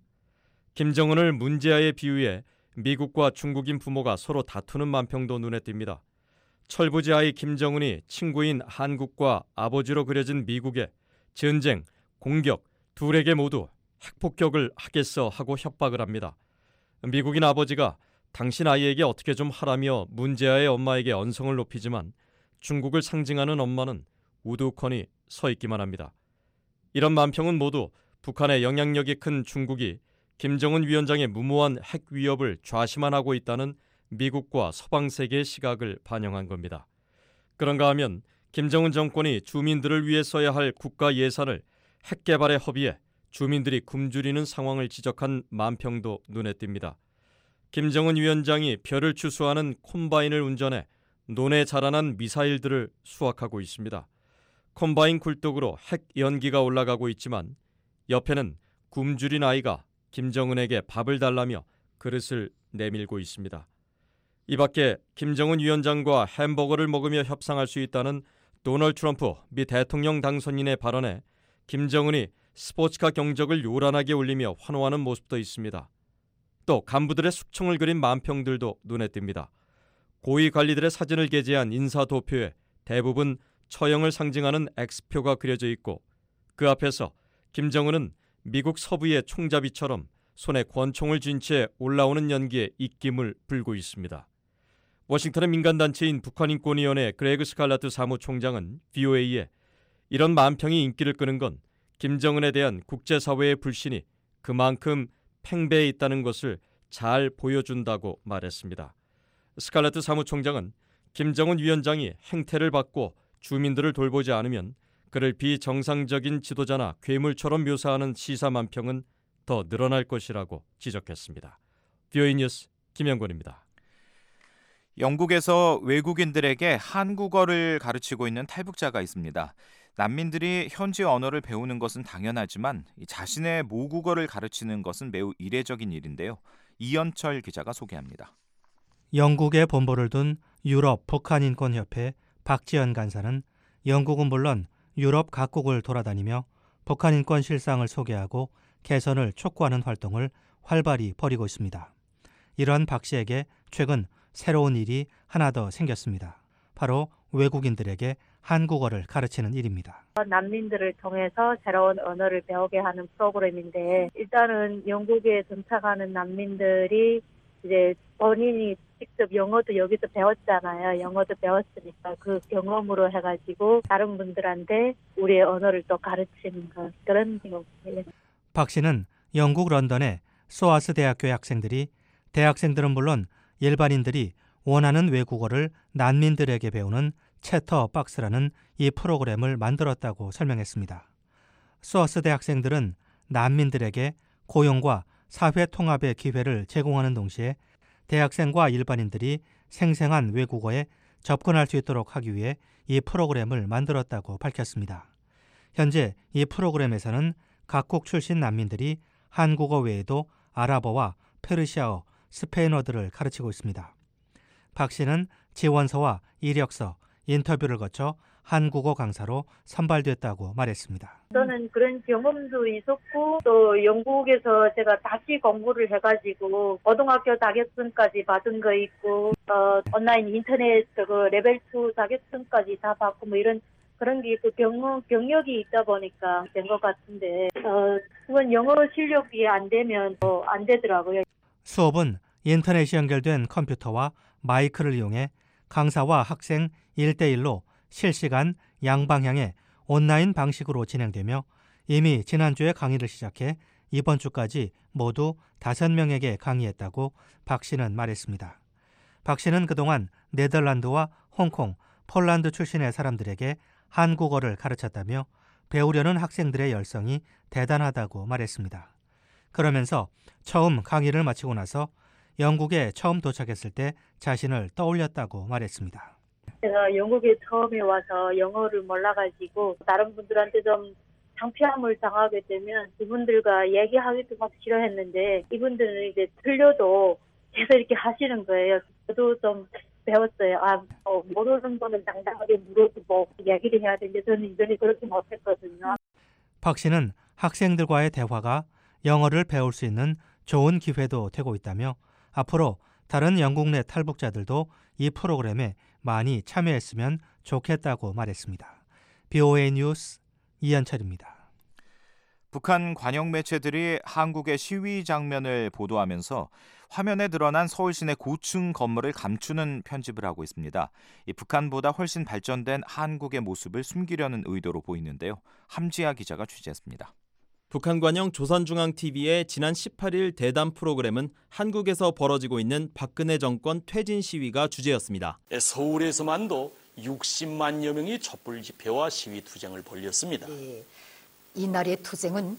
김정은을 문제아에 비유해 미국과 중국인 부모가 서로 다투는 만평도 눈에 띕니다. 철부지 아이 김정은이 친구인 한국과 아버지로 그려진 미국에 전쟁, 공격 둘에게 모두 핵폭격을 하겠어 하고 협박을 합니다. 미국인 아버지가 당신 아이에게 어떻게 좀 하라며 문제아의 엄마에게 언성을 높이지만 중국을 상징하는 엄마는 우두커니 서 있기만 합니다. 이런 만평은 모두 북한의 영향력이 큰 중국이 김정은 위원장의 무모한 핵 위협을 좌시만 하고 있다는 미국과 서방 세계의 시각을 반영한 겁니다. 그런가 하면 김정은 정권이 주민들을 위해 써야 할 국가 예산을 핵 개발에 허비해 주민들이 굶주리는 상황을 지적한 만평도 눈에 띕니다. 김정은 위원장이 별을 추수하는 콤바인을 운전해 논에 자라난 미사일들을 수확하고 있습니다. 콤바인 굴뚝으로 핵 연기가 올라가고 있지만 옆에는 굶주린 아이가 김정은에게 밥을 달라며 그릇을 내밀고 있습니다. 이 밖에 김정은 위원장과 햄버거를 먹으며 협상할 수 있다는 도널드 트럼프 미 대통령 당선인의 발언에 김정은이 스포츠카 경적을 요란하게 울리며 환호하는 모습도 있습니다. 또 간부들의 숙청을 그린 만평들도 눈에 띕니다. 고위 관리들의 사진을 게재한 인사도표에 대부분 처형을 상징하는 X표가 그려져 있고 그 앞에서 김정은은 미국 서부의 총잡이처럼 손에 권총을 쥔 채 올라오는 연기에 입김을 불고 있습니다. 워싱턴의 민간단체인 북한인권위원회 그레그 스칼라트 사무총장은 VOA에 이런 만평이 인기를 끄는 건 김정은에 대한 국제사회의 불신이 그만큼 팽배해 있다는 것을 잘 보여준다고 말했습니다. 스칼라트 사무총장은 김정은 위원장이 행태를 바꿔 주민들을 돌보지 않으면 그를 비정상적인 지도자나 괴물처럼 묘사하는 시사만평은 더 늘어날 것이라고 지적했습니다. VOA 뉴스 김영권입니다. 영국에서 외국인들에게 한국어를 가르치고 있는 탈북자가 있습니다. 난민들이 현지 언어를 배우는 것은 당연하지만 자신의 모국어를 가르치는 것은 매우 이례적인 일인데요. 이현철 기자가 소개합니다. 영국에 본부를 둔 유럽 북한인권협회 박지연 간사는 영국은 물론 유럽 각국을 돌아다니며 북한인권 실상을 소개하고 개선을 촉구하는 활동을 활발히 벌이고 있습니다. 이런 박 씨에게 최근 새로운 일이 하나 더 생겼습니다. 바로 외국인들에게 한국어를 가르치는 일입니다. 난민들을 통해서 새로운 언어를 배우게 하는 프로그램인데 일단은 영국에 정착하는 난민들이 이제 본인이 직접 영어도 여기서 배웠잖아요. 영어도 배웠으니까 그 경험으로 해가지고 다른 분들한테 우리의 언어를 또 가르치는 것 그런 경우예요. 박 씨는 영국 런던의 소아스 대학교의 학생들이 대학생들은 물론 일반인들이 원하는 외국어를 난민들에게 배우는 채터박스라는 이 프로그램을 만들었다고 설명했습니다. 소아스 대학생들은 난민들에게 고용과 사회 통합의 기회를 제공하는 동시에 대학생과 일반인들이 생생한 외국어에 접근할 수 있도록 하기 위해 이 프로그램을 만들었다고 밝혔습니다. 현재 이 프로그램에서는 각국 출신 난민들이 한국어 외에도 아랍어와 페르시아어, 스페인어들을 가르치고 있습니다. 박 씨는 지원서와 이력서, 인터뷰를 거쳐 한국어 강사로 선발됐다고 말했습니다. 저는 그런 경험도 있었고 또 영국에서 제가 다시 공부를 해가지고 고등학교 자격증까지 받은 거 있고 온라인 인터넷 레벨 2 자격증까지 다 받고 뭐 이런 그런 게 있고 경력이 있다 보니까 된 것 같은데 그건 영어 실력이 안 되면 안 되더라고요. 수업은 인터넷이 연결된 컴퓨터와 마이크를 이용해 강사와 학생 1대1로 실시간 양방향의 온라인 방식으로 진행되며 이미 지난주에 강의를 시작해 이번 주까지 모두 5명에게 강의했다고 박 씨는 말했습니다. 박 씨는 그동안 네덜란드와 홍콩, 폴란드 출신의 사람들에게 한국어를 가르쳤다며 배우려는 학생들의 열성이 대단하다고 말했습니다. 그러면서 처음 강의를 마치고 나서 영국에 처음 도착했을 때 자신을 떠올렸다고 말했습니다. 제가 영국에 처음에 와서 영어를 몰라가지고 다른 분들한테 좀 창피함을 당하게 되면 이분들과 얘기하기도 막 싫어했는데 이분들은 이제 틀려도 계속 이렇게 하시는 거예요. 저도 좀 배웠어요. 모르는 거는 당당하게 물어도 뭐 얘기를 해야 되는데 저는 이전에 그렇게 못했거든요. 박 씨는 학생들과의 대화가 영어를 배울 수 있는 좋은 기회도 되고 있다며 앞으로 다른 영국 내 탈북자들도 이 프로그램에 많이 참여했으면 좋겠다고 말했습니다. VOA 뉴스 이현철입니다. 북한 관영 매체들이 한국의 시위 장면을 보도하면서 화면에 드러난 서울 시내 고층 건물을 감추는 편집을 하고 있습니다. 이 북한보다 훨씬 발전된 한국의 모습을 숨기려는 의도로 보이는데요. 함지아 기자가 취재했습니다. 북한 관영 조선중앙TV의 지난 18일 대담 프로그램은 한국에서 벌어지고 있는 박근혜 정권 퇴진 시위가 주제였습니다. 서울에서만도 60만여 명이 촛불 집회와 시위 투쟁을 벌였습니다. 네, 이날의 투쟁은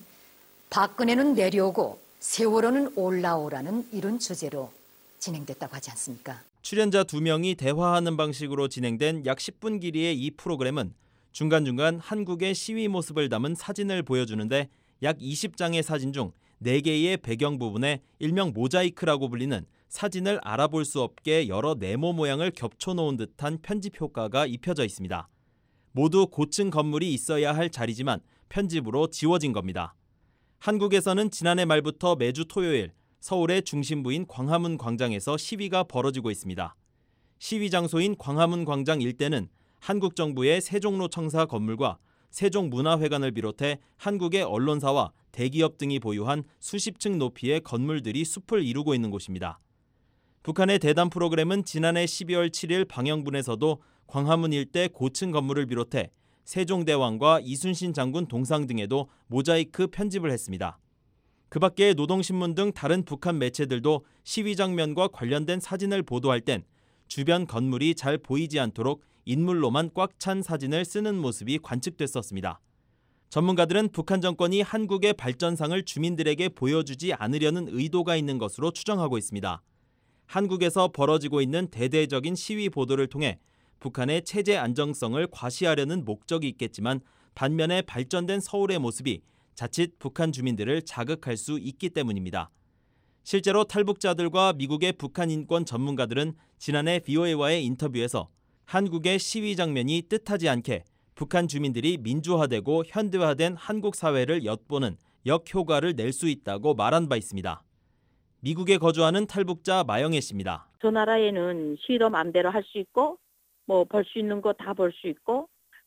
박근혜는 내려오고 세월호는 올라오라는 이런 주제로 진행됐다고 하지 않습니까? 출연자 2명이 대화하는 방식으로 진행된 약 10분 길이의 이 프로그램은 중간중간 한국의 시위 모습을 담은 사진을 보여주는데 약 20장의 사진 중 4개의 배경 부분에 일명 모자이크라고 불리는 사진을 알아볼 수 없게 여러 네모 모양을 겹쳐놓은 듯한 편집 효과가 입혀져 있습니다. 모두 고층 건물이 있어야 할 자리지만 편집으로 지워진 겁니다. 한국에서는 지난해 말부터 매주 토요일 서울의 중심부인 광화문 광장에서 시위가 벌어지고 있습니다. 시위 장소인 광화문 광장 일대는 한국 정부의 세종로청사 건물과 세종문화회관을 비롯해 한국의 언론사와 대기업 등이 보유한 수십 층 높이의 건물들이 숲을 이루고 있는 곳입니다. 북한의 대담 프로그램은 지난해 12월 7일 방영분에서도 광화문 일대 고층 건물을 비롯해 세종대왕과 이순신 장군 동상 등에도 모자이크 편집을 했습니다. 그 밖에 노동신문 등 다른 북한 매체들도 시위 장면과 관련된 사진을 보도할 땐 주변 건물이 잘 보이지 않도록 인물로만 꽉 찬 사진을 쓰는 모습이 관측됐었습니다. 전문가들은 북한 정권이 한국의 발전상을 주민들에게 보여주지 않으려는 의도가 있는 것으로 추정하고 있습니다. 한국에서 벌어지고 있는 대대적인 시위 보도를 통해 북한의 체제 안정성을 과시하려는 목적이 있겠지만 반면에 발전된 서울의 모습이 자칫 북한 주민들을 자극할 수 있기 때문입니다. 실제로 탈북자들과 미국의 북한 인권 전문가들은 지난해 VOA와의 인터뷰에서 한국의 시위 장면이 뜻하지 않게 북한 주민들이 민주화되고 현대화된 한국 사회를 엿보는 역효과를 낼 수 있다고 말한 바 있습니다. 미국에 거주하는 탈북자 마영애 씨입니다. 저 나라에는 시도 마음대로 할 수 있고 뭐 벌 수 있는 거 다 벌 수 있고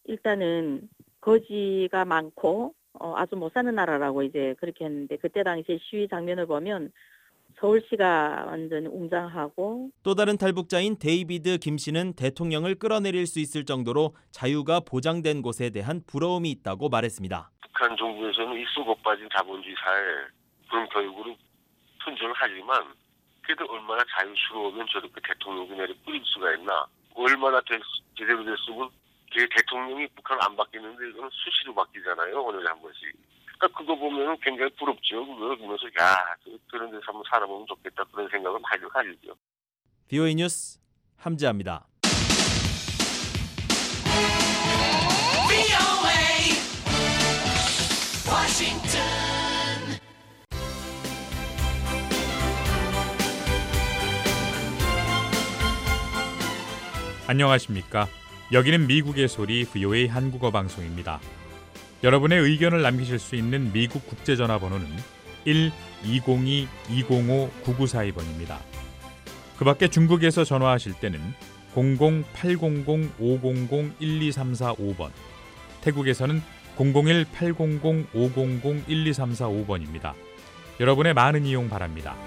일단은 거지가 많고 아주 못 사는 나라라고 이제 그렇게 했는데 그때 당시에 시위 장면을 보면 서울시가 완전 웅장하고 또 다른 탈북자인 데이비드 김 씨는 대통령을 끌어내릴 수 있을 정도로 자유가 보장된 곳에 대한 부러움이 있다고 말했습니다. 북한 정부에서는 이 썩어 빠진 자본주의 사회 그런 교육으로 선전을 하지만 그래도 얼마나 자유스러우면 저렇게 대통령이 내려 뿌릴 수가 있나. 얼마나 제대로 됐으면 대통령이 북한 안 바뀌는데 이거는 수시로 바뀌잖아요. 오늘에 한 번씩. 그러니까 그거 보면 굉장히 부럽죠. 그거 보면서 그런 데서 한번 살아보면 좋겠다 그런 생각은 가지죠. VOA 뉴스 함지아입니다. 안녕하십니까. 여기는 미국의 소리 VOA 한국어 방송입니다. 여러분의 의견을 남기실 수 있는 미국 국제전화번호는 1-202-205-9942번입니다. 그 밖에 중국에서 전화하실 때는 00-800-500-12345번, 태국에서는 001-800-500-12345번입니다. 여러분의 많은 이용 바랍니다.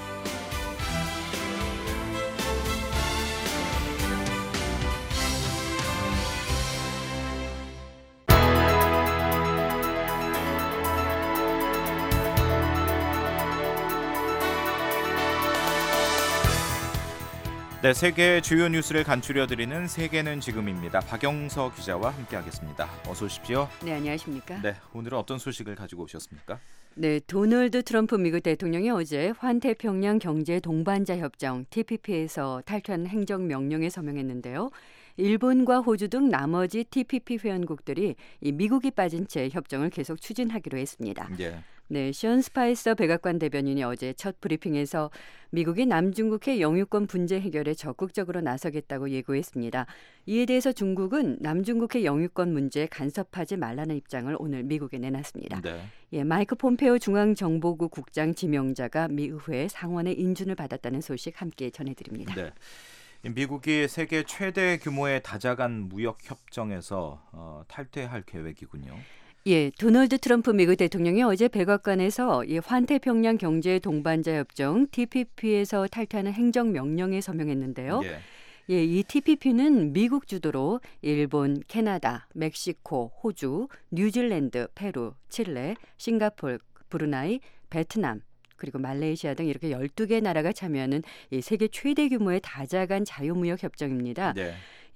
네, 세계 주요 뉴스를 간추려드리는 세계는 지금입니다. 박영서 기자와 함께하겠습니다. 어서 오십시오. 네, 안녕하십니까. 네, 오늘은 어떤 소식을 가지고 오셨습니까? 네, 도널드 트럼프 미국 대통령이 어제 환태평양 경제 동반자 협정 TPP에서 탈퇴하는 행정명령에 서명했는데요. 일본과 호주 등 나머지 TPP 회원국들이 이 미국이 빠진 채 협정을 계속 추진하기로 했습니다. 예. 네, 션 스파이서 백악관 대변인이 어제 첫 브리핑에서 미국이 남중국해 영유권 분쟁 해결에 적극적으로 나서겠다고 예고했습니다. 이에 대해서 중국은 남중국해 영유권 문제에 간섭하지 말라는 입장을 오늘 미국에 내놨습니다. 네. 예, 마이크 폼페오 중앙정보국 국장 지명자가 미 의회 상원의 인준을 받았다는 소식 함께 전해드립니다. 네. 미국이 세계 최대 규모의 다자간 무역 협정에서 탈퇴할 계획이군요. 예, 도널드 트럼프 미국 대통령이 어제 백악관에서 이 환태평양 경제 동반자 협정 TPP에서 탈퇴하는 행정명령에 서명했는데요. 예. 예, 이 TPP는 미국 주도로 일본, 캐나다, 멕시코, 호주, 뉴질랜드, 페루, 칠레, 싱가포르, 브루나이, 베트남, 그리고 말레이시아 등 이렇게 12개 나라가 참여하는 이 세계 최대 규모의 다자간 자유무역 협정입니다. 네.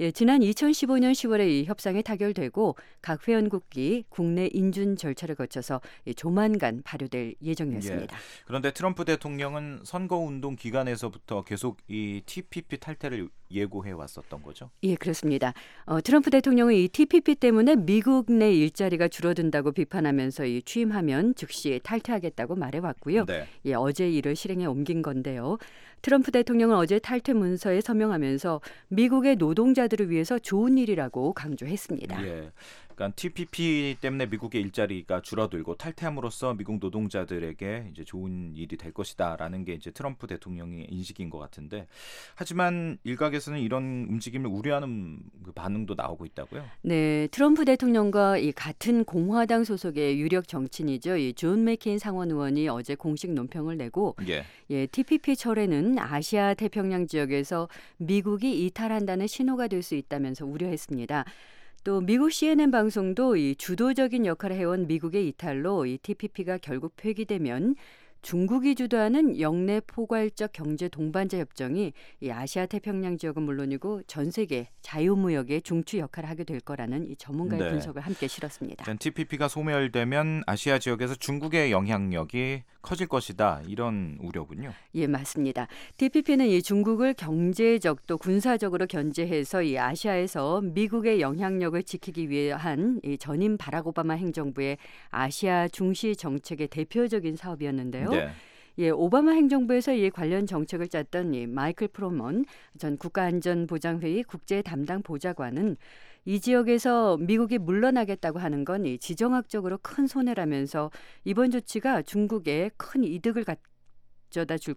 지난 2015년 10월에 이 협상이 타결되고 각 회원국이 국내 인준 절차를 거쳐서 조만간 발효될 예정이었습니다. 그런데 트럼프 대통령은 선거운동 기간에서부터 계속 이 TPP 탈퇴를 예고해 왔었던 거죠? 예, 그렇습니다. 트럼프 대통령은 이 TPP 때문에 미국 내 일자리가 줄어든다고 비판하면서 이 취임하면 즉시 탈퇴하겠다고 말해왔고요. 네. 예, 어제 이를 실행에 옮긴 건데요. 트럼프 대통령은 어제 탈퇴 문서에 서명하면서 미국의 노동자들을 위해서 좋은 일이라고 강조했습니다. 예. 그러니까 TPP 때문에 미국의 일자리가 줄어들고 탈퇴함으로써 미국 노동자들에게 이제 좋은 일이 될 것이다라는 게 이제 트럼프 대통령의 인식인 것 같은데, 하지만 일각에서는 이런 움직임을 우려하는 그 반응도 나오고 있다고요? 네, 트럼프 대통령과 이 같은 공화당 소속의 유력 정치인이죠. 이 존 맥케인 상원 의원이 어제 공식 논평을 내고, 예, TPP 철회는 아시아 태평양 지역에서 미국이 이탈한다는 신호가 될 수 있다면서 우려했습니다. 또 미국 CNN 방송도 이 주도적인 역할을 해온 미국의 이탈로 이 TPP가 결국 폐기되면 중국이 주도하는 영내 포괄적 경제 동반자 협정이 이 아시아 태평양 지역은 물론이고 전 세계 자유무역의 중추 역할을 하게 될 거라는 이 전문가의 분석을 함께 실었습니다. TPP가 소멸되면 아시아 지역에서 중국의 영향력이 커질 것이다, 이런 우려군요. 예, 맞습니다. TPP는 이 중국을 경제적 또 군사적으로 견제해서 이 아시아에서 미국의 영향력을 지키기 위한 이 전임 바락 오바마 행정부의 아시아 중시 정책의 대표적인 사업이었는데요. 네. 예, 오바마 행정부에서 이 관련 정책을 짰던 이 마이클 프로먼 전 국가안전보장회의 국제 담당 보좌관은 이 지역에서 미국이 물러나겠다고 하는 건 이 지정학적으로 큰 손해라면서 이번 조치가 중국에 큰 이득을 가져다 줄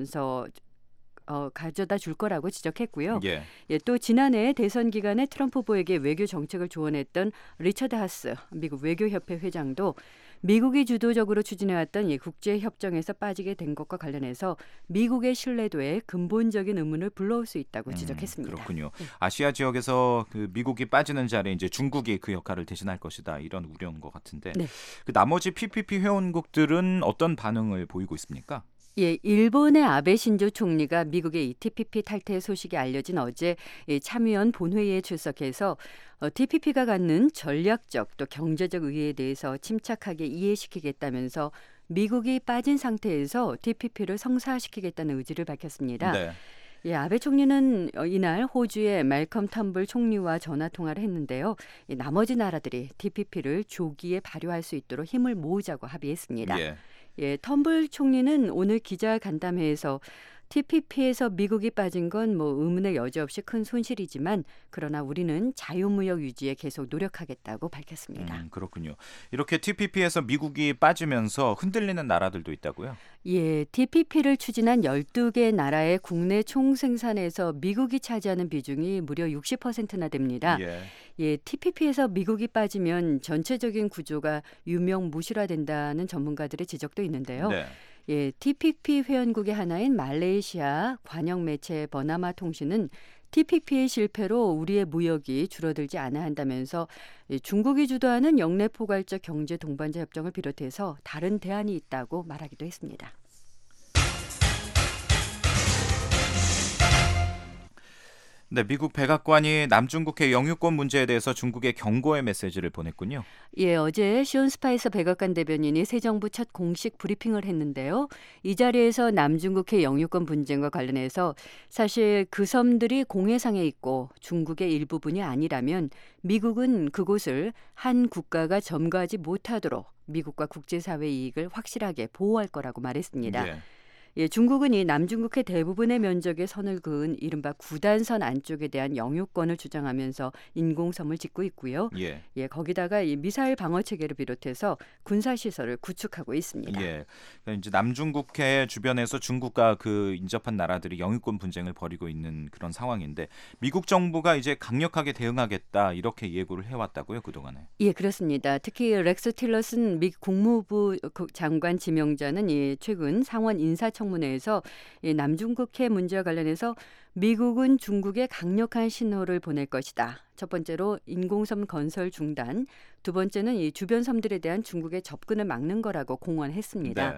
거라고 지적했고요. 예. 예, 또 지난해 대선 기간에 트럼프 후보에게 외교 정책을 조언했던 리처드 하스 미국 외교협회 회장도 미국이 주도적으로 추진해왔던 이 국제협정에서 빠지게 된 것과 관련해서 미국의 신뢰도에 근본적인 의문을 불러올 수 있다고 지적했습니다. 그렇군요. 아시아 지역에서 그 미국이 빠지는 자리에 이제 중국이 그 역할을 대신할 것이다, 이런 우려인 것 같은데, 네. 그 나머지 PPP 회원국들은 어떤 반응을 보이고 있습니까? 예, 일본의 아베 신조 총리가 미국의 이 TPP 탈퇴 소식이 알려진 어제 참의원 본회의에 출석해서 TPP가 갖는 전략적 또 경제적 의의에 대해서 침착하게 이해시키겠다면서 미국이 빠진 상태에서 TPP를 성사시키겠다는 의지를 밝혔습니다. 네. 예, 아베 총리는 이날 호주의 말컴 텀블 총리와 전화 통화를 했는데요. 나머지 나라들이 TPP를 조기에 발효할 수 있도록 힘을 모으자고 합의했습니다. 예, 텀블 총리는 오늘 기자간담회에서 TPP에서 미국이 빠진 건 뭐 의문의 여지 없이 큰 손실이지만 그러나 우리는 자유무역 유지에 계속 노력하겠다고 밝혔습니다. 그렇군요. 이렇게 TPP에서 미국이 빠지면서 흔들리는 나라들도 있다고요? 예, TPP를 추진한 12개 나라의 국내 총생산에서 미국이 차지하는 비중이 무려 60%나 됩니다. 예, TPP에서 미국이 빠지면 전체적인 구조가 유명무실화된다는 전문가들의 지적도 있는데요. 네. 예, TPP 회원국의 하나인 말레이시아 관영 매체 버나마 통신은 TPP의 실패로 우리의 무역이 줄어들지 않아 한다면서 중국이 주도하는 영내 포괄적 경제 동반자 협정을 비롯해서 다른 대안이 있다고 말하기도 했습니다. 네, 미국 백악관이 남중국해 영유권 문제에 대해서 중국에 경고의 메시지를 보냈군요. 예, 어제 시온 스파이서 백악관 대변인이 새 정부 첫 공식 브리핑을 했는데요. 이 자리에서 남중국해 영유권 분쟁과 관련해서 사실 그 섬들이 공해상에 있고 중국의 일부분이 아니라면 미국은 그곳을 한 국가가 점거하지 못하도록 미국과 국제사회 이익을 확실하게 보호할 거라고 말했습니다. 예, 중국은 이 남중국해 대부분의 면적에 선을 그은 이른바 구단선 안쪽에 대한 영유권을 주장하면서 인공섬을 짓고 있고요. 예, 거기다가 이 미사일 방어 체계를 비롯해서 군사 시설을 구축하고 있습니다. 예, 그러니까 이제 남중국해 주변에서 중국과 그 인접한 나라들이 영유권 분쟁을 벌이고 있는 그런 상황인데 미국 정부가 이제 강력하게 대응하겠다, 이렇게 예고를 해왔다고요, 그동안에? 예, 그렇습니다. 특히 렉스 틸러슨 미 국무부 장관 지명자는 이 최근 상원 인사청문회에서 이 남중국해 문제와 관련해서 미국은 중국에 강력한 신호를 보낼 것이다. 첫 번째로 인공섬 건설 중단, 두 번째는 이 주변 섬들에 대한 중국의 접근을 막는 거라고 공언했습니다.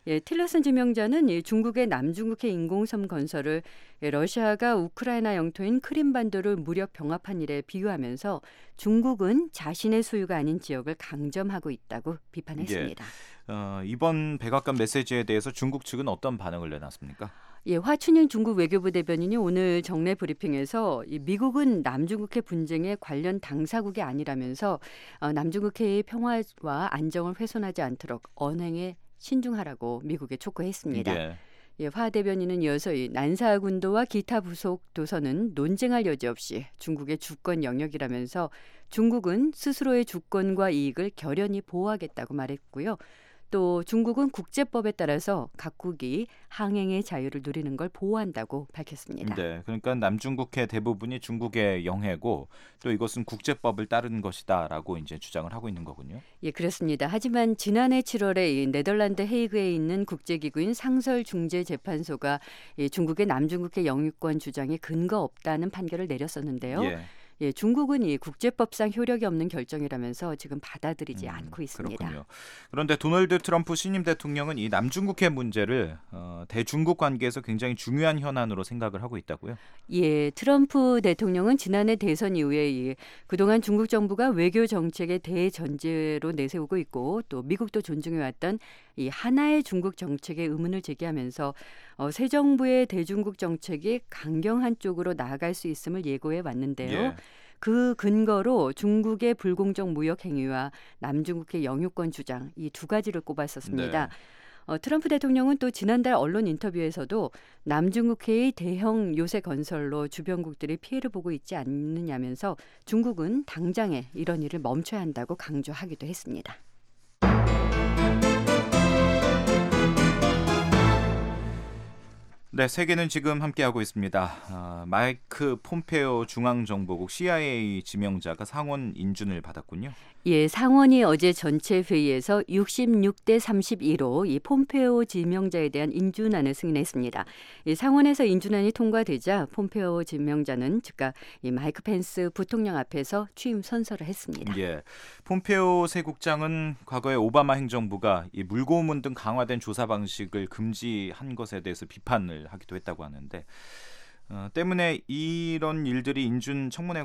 틸러슨 지명자는 중국의 남중국해 인공섬 건설을 러시아가 우크라이나 영토인 크림반도를 무력 병합한 일에 비유하면서 중국은 자신의 소유가 아닌 지역을 강점하고 있다고 비판했습니다. 이번 백악관 메시지에 대해서 중국 측은 어떤 반응을 내놨습니까? 화춘영 중국 외교부 대변인이 오늘 정례 브리핑에서 미국은 남중국해 분쟁의 관련 당사국이 아니라면서 남중국해의 평화와 안정을 훼손하지 않도록 언행에 신중하라고 미국에 촉구했습니다. 화 대변인은 이어서 난사군도와 기타 부속 도서는 논쟁할 여지 없이 중국의 주권 영역이라면서 중국은 스스로의 주권과 이익을 결연히 보호하겠다고 말했고요. 또 중국은 국제법에 따라서 각국이 항행의 자유를 누리는 걸 보호한다고 밝혔습니다. 네, 그러니까 남중국해 대부분이 중국의 영해고 또 이것은 국제법을 따르는 것이다라고 이제 주장을 하고 있는 거군요. 그렇습니다. 하지만 지난해 7월에 네덜란드 헤이그에 있는 국제기구인 상설중재재판소가 중국의 남중국해 영유권 주장에 근거 없다는 판결을 내렸었는데요. 중국은 이 국제법상 효력이 없는 결정이라면서 지금 받아들이지 않고 있습니다. 그렇군요. 그런데 도널드 트럼프 신임 대통령은 이 남중국해 문제를 대중국 관계에서 굉장히 중요한 현안으로 생각을 하고 있다고요? 트럼프 대통령은 지난해 대선 이후에 그동안 중국 정부가 외교 정책의 대전제로 내세우고 있고 또 미국도 존중해왔던 이 하나의 중국 정책에 의문을 제기하면서 새 정부의 대중국 정책이 강경한 쪽으로 나아갈 수 있음을 예고해 왔는데요. 그 근거로 중국의 불공정 무역 행위와 남중국해 영유권 주장 이 두 가지를 꼽았었습니다. 트럼프 대통령은 또 지난달 언론 인터뷰에서도 남중국해의 대형 요새 건설로 주변국들이 피해를 보고 있지 않느냐면서 중국은 당장에 이런 일을 멈춰야 한다고 강조하기도 했습니다. 네, 세계는 지금 함께하고 있습니다. 마이크 폼페오 중앙정보국 CIA 지명자가 상원 인준을 받았군요. 상원이 어제 전체 회의에서 66대 31로 이 폼페오 지명자에 대한 인준안을 승인했습니다. 상원에서 인준안이 통과되자 폼페오 지명자는 즉각 마이크 펜스 부통령 앞에서 취임 선서를 했습니다. 폼페오 새 국장은 과거에 오바마 행정부가 이 물고문 등 강화된 조사 방식을 금지한 것에 대해서 비판을 하기도 했다고 하는데 때문에 이런 일들이 인준 청문회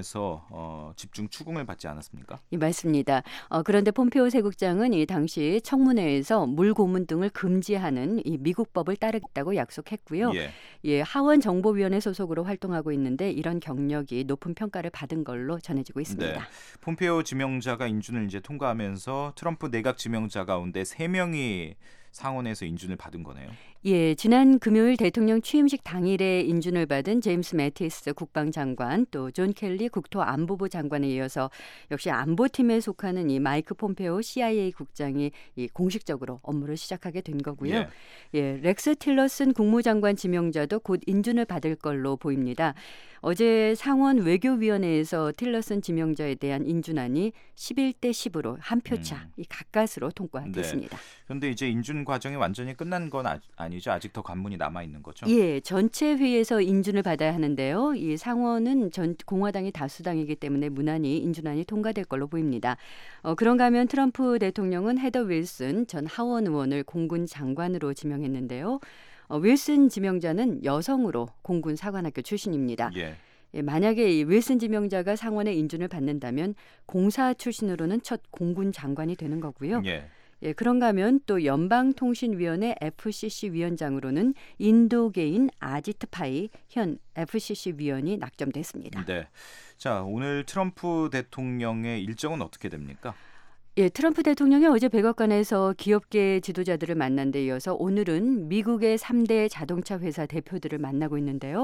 과정에서 집중 추궁을 받지 않았습니까? 맞습니다. 그런데 폼페오 새 국장은 이 당시 청문회에서 물고문 등을 금지하는 이 미국 법을 따르겠다고 약속했고요. 하원 정보위원회 소속으로 활동하고 있는데 이런 경력이 높은 평가를 받은 걸로 전해지고 있습니다. 폼페오 지명자가 인준을 이제 통과하면서 트럼프 내각 지명자 가운데 3명이 상원에서 인준을 받은 거네요. 지난 금요일 대통령 취임식 당일에 인준을 받은 제임스 매티스 국방장관 또 존 켈리 국토안보부 장관에 이어서 역시 안보팀에 속하는 이 마이크 폼페오 CIA 국장이 공식적으로 업무를 시작하게 된 거고요. 렉스 틸러슨 국무장관 지명자도 곧 인준을 받을 걸로 보입니다. 어제 상원 외교위원회에서 틸러슨 지명자에 대한 인준안이 11대 10으로 한 표 차 가까스로 통과됐습니다. 그런데 이제 인준 과정이 완전히 끝난 건 아니죠. 아직 더 관문이 남아 있는 거죠. 전체 회의에서 인준을 받아야 하는데요. 이 상원은 공화당이 다수당이기 때문에 무난히 인준안이 통과될 걸로 보입니다. 그런가 하면 트럼프 대통령은 헤더 윌슨 전 하원 의원을 공군 장관으로 지명했는데요. 윌슨 지명자는 여성으로 공군 사관학교 출신입니다. 만약에 이 윌슨 지명자가 상원의 인준을 받는다면 공사 출신으로는 첫 공군 장관이 되는 거고요. 그런가 하면 또 연방통신위원회 FCC 위원장으로는 인도계인 아지트 파이 현 FCC 위원이 낙점됐습니다. 자, 오늘 트럼프 대통령의 일정은 어떻게 됩니까? 트럼프 대통령이 어제 백악관에서 기업계 지도자들을 만난 데 이어서 오늘은 미국의 3대 자동차 회사 대표들을 만나고 있는데요.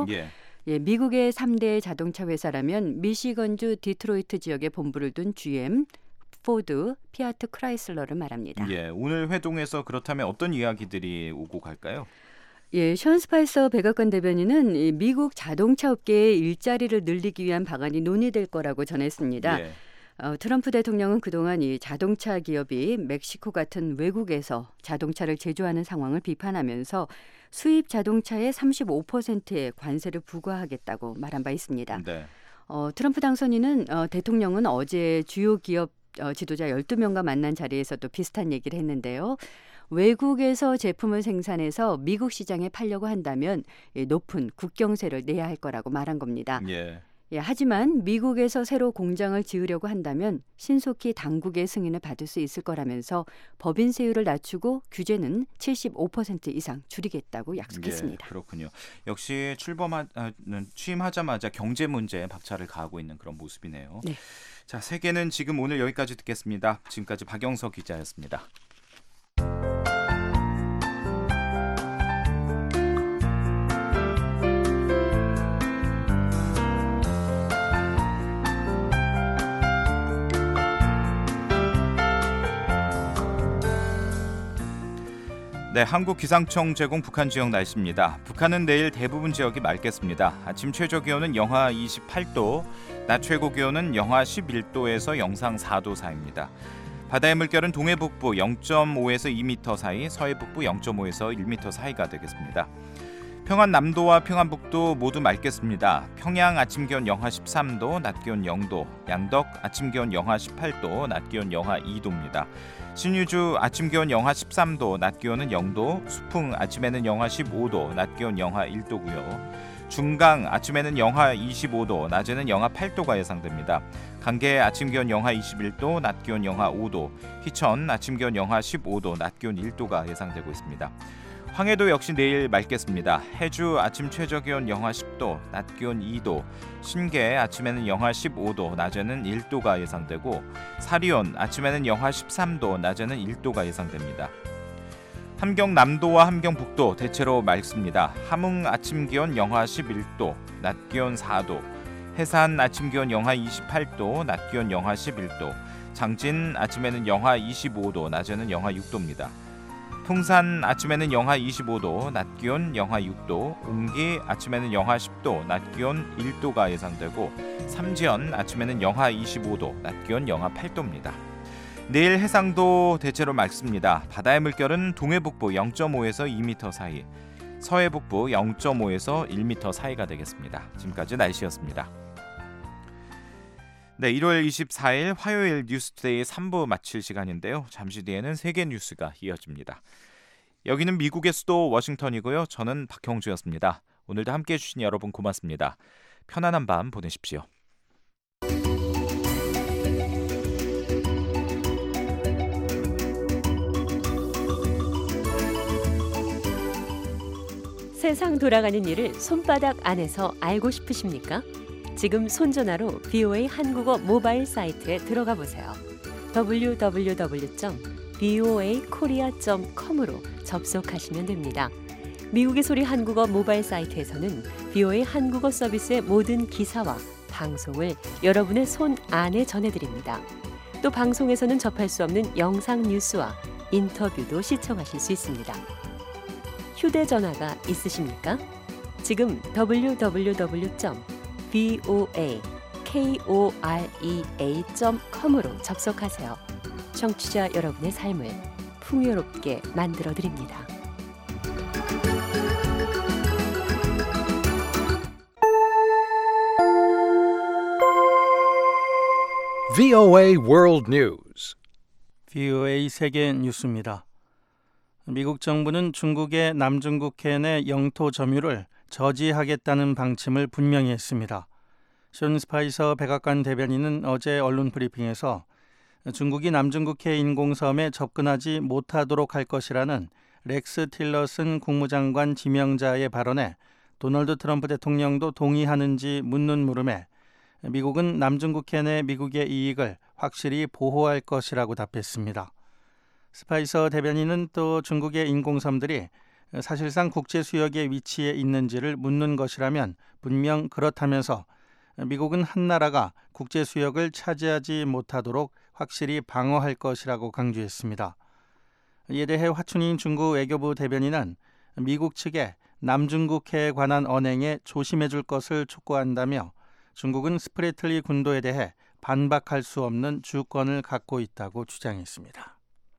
미국의 3대 자동차 회사라면 미시건주 디트로이트 지역에 본부를 둔 GM, 포드, 피아트 크라이슬러를 말합니다. 오늘 회동에서 그렇다면 어떤 이야기들이 오고 갈까요? 션 스파이서 백악관 대변인은 미국 자동차 업계의 일자리를 늘리기 위한 방안이 논의될 거라고 전했습니다. 트럼프 대통령은 그동안 이 자동차 기업이 멕시코 같은 외국에서 자동차를 제조하는 상황을 비판하면서 수입 자동차의 35%의 관세를 부과하겠다고 말한 바 있습니다. 트럼프 당선인은 대통령은 어제 주요 기업 지도자 12명과 만난 자리에서도 비슷한 얘기를 했는데요. 외국에서 제품을 생산해서 미국 시장에 팔려고 한다면 높은 국경세를 내야 할 거라고 말한 겁니다. 하지만 미국에서 새로 공장을 지으려고 한다면 신속히 당국의 승인을 받을 수 있을 거라면서 법인세율을 낮추고 규제는 75% 이상 줄이겠다고 약속했습니다. 그렇군요. 역시 취임하자마자 경제 문제에 박차를 가하고 있는 그런 모습이네요. 네. 자, 세계는 지금 오늘 여기까지 듣겠습니다. 지금까지 박영석 기자였습니다. 네, 한국기상청 제공 북한 지역 날씨입니다. 북한은 내일 대부분 지역이 맑겠습니다. 아침 최저 기온은 영하 28도, 낮 최고 기온은 영하 11도에서 영상 4도 사이입니다. 바다의 물결은 동해북부 0.5에서 2m 사이, 서해북부 0.5에서 1m 사이가 되겠습니다. 평안 남도와 평안북도 모두 맑겠습니다. 평양 아침 기온 영하 13도, 낮 기온 0도, 양덕 아침 기온 영하 18도, 낮 기온 영하 2도입니다. 신유주 아침 기온 영하 13도, 낮 기온은 0도, 수풍 아침에는 영하 15도, 낮 기온 영하 1도고요. 중강 아침에는 영하 25도, 낮에는 영하 8도가 예상됩니다. 강계 아침 기온 영하 21도, 낮 기온 영하 5도, 희천 아침 기온 영하 15도, 낮 기온 1도가 예상되고 있습니다. 황해도 역시 내일 맑겠습니다. 해주 아침 최저 기온 영하 10도, 낮 기온 2도, 신계 아침에는 영하 15도, 낮에는 1도가 예상되고 사리온 아침에는 영하 13도, 낮에는 1도가 예상됩니다. 함경 남도와 함경 북도 대체로 맑습니다. 함흥 아침 기온 영하 11도, 낮 기온 4도, 해산 아침 기온 영하 28도, 낮 기온 영하 11도, 장진 아침에는 영하 25도, 낮에는 영하 6도입니다. 풍산 아침에는 영하 25도, 낮 기온 영하 6도, 옹기 아침에는 영하 10도, 낮 기온 1도가 예상되고 삼지연 아침에는 영하 25도, 낮 기온 영하 8도입니다. 내일 해상도 대체로 맑습니다. 바다의 물결은 동해북부 0.5에서 2m 사이, 서해북부 0.5에서 1m 사이가 되겠습니다. 지금까지 날씨였습니다. 네, 1월 24일 화요일 뉴스투데이 3부 마칠 시간인데요. 잠시 뒤에는 세계 뉴스가 이어집니다. 여기는 미국의 수도 워싱턴이고요. 저는 박형주였습니다. 오늘도 함께해 주신 여러분 고맙습니다. 편안한 밤 보내십시오. 세상 돌아가는 일을 손바닥 안에서 알고 싶으십니까? 지금 손전화로 VOA 한국어 모바일 사이트에 들어가 보세요. www.voakorea.com으로 접속하시면 됩니다. 미국의 소리 한국어 모바일 사이트에서는 VOA 한국어 서비스의 모든 기사와 방송을 여러분의 손 안에 전해드립니다. 또 방송에서는 접할 수 없는 영상 뉴스와 인터뷰도 시청하실 수 있습니다. 휴대전화가 있으십니까? 지금 www.voakorea.com으로 접속하세요. 청취자 여러분의 삶을 풍요롭게 만들어드립니다. VOA World News. VOA 세계 뉴스입니다. 미국 정부는 중국의 남중국해 내 영토 점유를 저지하겠다는 방침을 분명히 했습니다. 션 스파이서 백악관 대변인은 어제 언론 브리핑에서 중국이 남중국해 인공섬에 접근하지 못하도록 할 것이라는 렉스 틸러슨 국무장관 지명자의 발언에 도널드 트럼프 대통령도 동의하는지 묻는 물음에 미국은 남중국해 내 미국의 이익을 확실히 보호할 것이라고 답했습니다. 스파이서 대변인은 또 중국의 인공섬들이 사실상 국제 수역의 위치에 있는지를 묻는 것이라면 분명 그렇다면서 미국은 한 나라가 국제 수역을 차지하지 못하도록 확실히 방어할 것이라고 강조했습니다. 이에 대해 화춘인 중국 외교부 대변인은 미국 측에 남중국해에 관한 언행에 조심해 줄 것을 촉구한다며 중국은 스프래틀리 군도에 대해 반박할 수 없는 주권을 갖고 있다고 주장했습니다.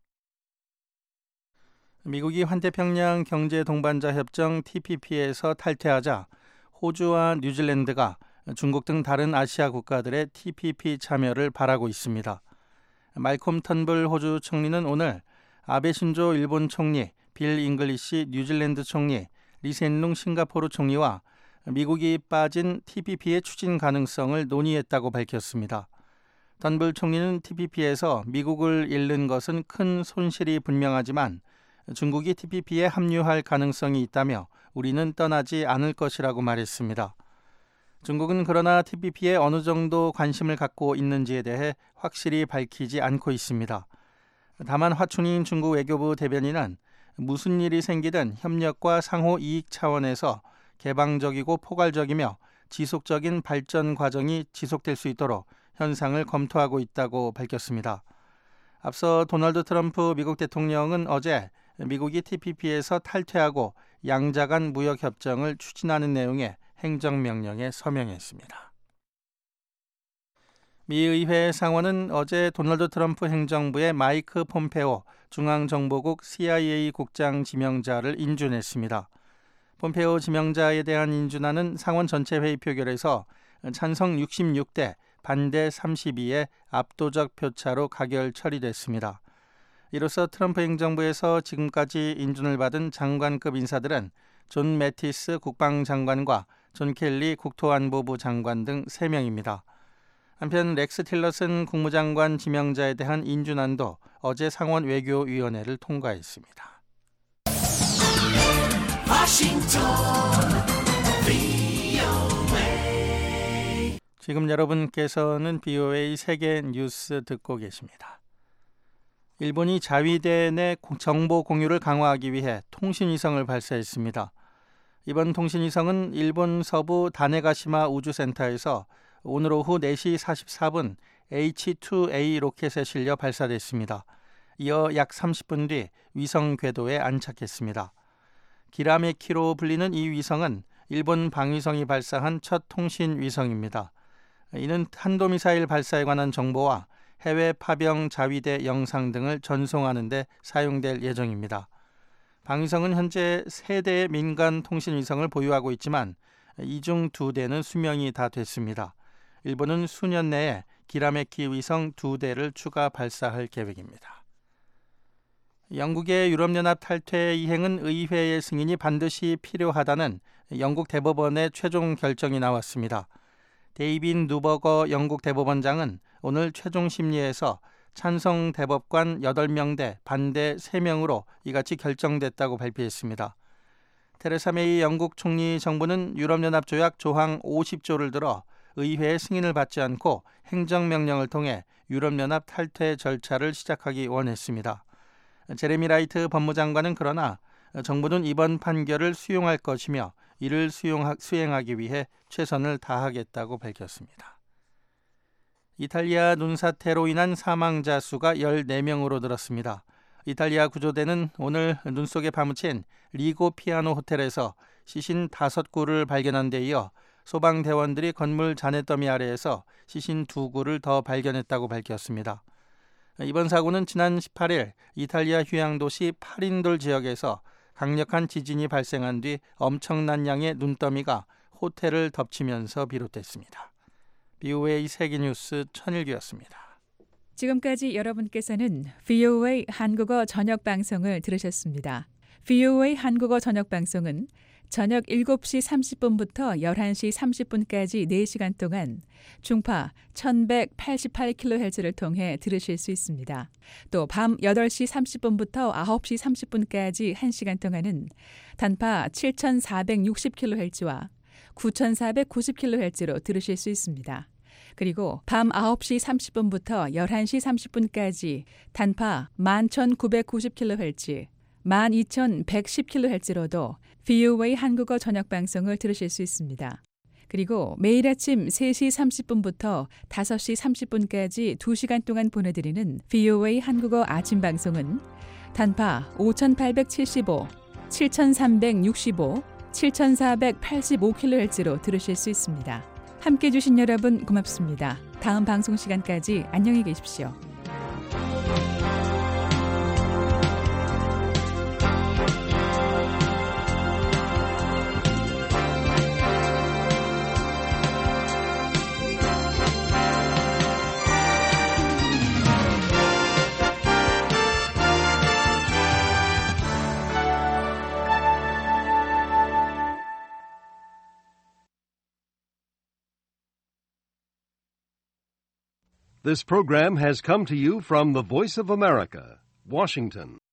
미국이 환태평양 경제 동반자 협정 TPP에서 탈퇴하자 호주와 뉴질랜드가 중국 등 다른 아시아 국가들의 TPP 참여를 바라고 있습니다. 말콤 턴블 호주 총리는 오늘 아베 신조 일본 총리, 빌 잉글리시 뉴질랜드 총리, 리센룽 싱가포르 총리와 미국이 빠진 TPP의 추진 가능성을 논의했다고 밝혔습니다. 던블 총리는 TPP에서 미국을 잃는 것은 큰 손실이 분명하지만 중국이 TPP에 합류할 가능성이 있다며 우리는 떠나지 않을 것이라고 말했습니다. 중국은 그러나 TPP에 어느 정도 관심을 갖고 있는지에 대해 확실히 밝히지 않고 있습니다. 다만 화춘인 중국 외교부 대변인은 무슨 일이 생기든 협력과 상호 이익 차원에서 개방적이고 포괄적이며 지속적인 발전 과정이 지속될 수 있도록 현상을 검토하고 있다고 밝혔습니다. 앞서 도널드 트럼프 미국 대통령은 어제 미국이 TPP에서 탈퇴하고 양자 간 무역 협정을 추진하는 내용의 행정명령에 서명했습니다. 미 의회 상원은 어제 도널드 트럼프 행정부의 마이크 폼페오 중앙정보국 CIA 국장 지명자를 인준했습니다. 폼페오 지명자에 대한 인준안은 상원 전체 회의 표결에서 찬성 66대 반대 32의 압도적 표차로 가결 처리됐습니다. 이로써 트럼프 행정부에서 지금까지 인준을 받은 장관급 인사들은 존 매티스 국방장관과 존 켈리 국토안보부 장관 등 3명입니다. 한편 렉스 틸러슨 국무장관 지명자에 대한 인준안도 어제 상원 외교위원회를 통과했습니다. 지금 여러분께서는 BOA 세계 뉴스 듣고 계십니다. 일본이 자위대 내 정보 공유를 강화하기 위해 통신위성을 발사했습니다. 이번 통신위성은 일본 서부 다네가시마 우주센터에서 오늘 오후 4시 44분 H-2A 로켓에 실려 발사됐습니다. 이어 약 30분 뒤 위성 궤도에 안착했습니다. 기라메키로 불리는 이 위성은 일본 방위성이 발사한 첫 통신 위성입니다. 이는 탄도미사일 발사에 관한 정보와 해외 파병 자위대 영상 등을 전송하는 데 사용될 예정입니다. 방위성은 현재 3대의 민간 통신위성을 보유하고 있지만 이 중 2대는 수명이 다 됐습니다. 일본은 수년 내에 기라메키 위성 2대를 추가 발사할 계획입니다. 영국의 유럽연합 탈퇴 이행은 의회의 승인이 반드시 필요하다는 영국 대법원의 최종 결정이 나왔습니다. 데이빈 누버거 영국 대법원장은 오늘 최종 심리에서 찬성 대법관 8명 대 반대 3명으로 이같이 결정됐다고 발표했습니다. 테레사 메이 영국 총리 정부는 유럽연합 조약 조항 50조를 들어 의회의 승인을 받지 않고 행정명령을 통해 유럽연합 탈퇴 절차를 시작하기 원했습니다. 제레미 라이트 법무장관은 그러나 정부는 이번 판결을 수용할 것이며 이를 수행하기 위해 최선을 다하겠다고 밝혔습니다. 이탈리아 눈사태로 인한 사망자 수가 14명으로 늘었습니다. 이탈리아 구조대는 오늘 눈 속에 파묻힌 리고 피아노 호텔에서 시신 5구를 발견한 데 이어 소방대원들이 건물 잔해더미 아래에서 시신 2구를 더 발견했다고 밝혔습니다. 이번 사고는 지난 18일 이탈리아 휴양도시 파린돌 지역에서 강력한 지진이 발생한 뒤 엄청난 양의 눈더미가 호텔을 덮치면서 비롯됐습니다. BOA 세계뉴스 천일규였습니다. 지금까지 여러분께서는 VOA 한국어 저녁 방송을 들으셨습니다. VOA 한국어 저녁 방송은 저녁 7시 30분부터 11시 30분까지 4시간 동안 중파 1188kHz를 통해 들으실 수 있습니다. 또 밤 8시 30분부터 9시 30분까지 1시간 동안은 단파 7460kHz와 9490kHz로 들으실 수 있습니다. 그리고 밤 9시 30분부터 11시 30분까지 단파 11990kHz, 12110kHz로도 VOA 한국어 저녁 방송을 들으실 수 있습니다. 그리고 매일 아침 3시 30분부터 5시 30분까지 2시간 동안 보내드리는 VOA 한국어 아침 방송은 단파 5875, 7365, 7485kHz로 들으실 수 있습니다. 함께해 주신 여러분 고맙습니다. 다음 방송 시간까지 안녕히 계십시오. This program has come to you from the Voice of America, Washington.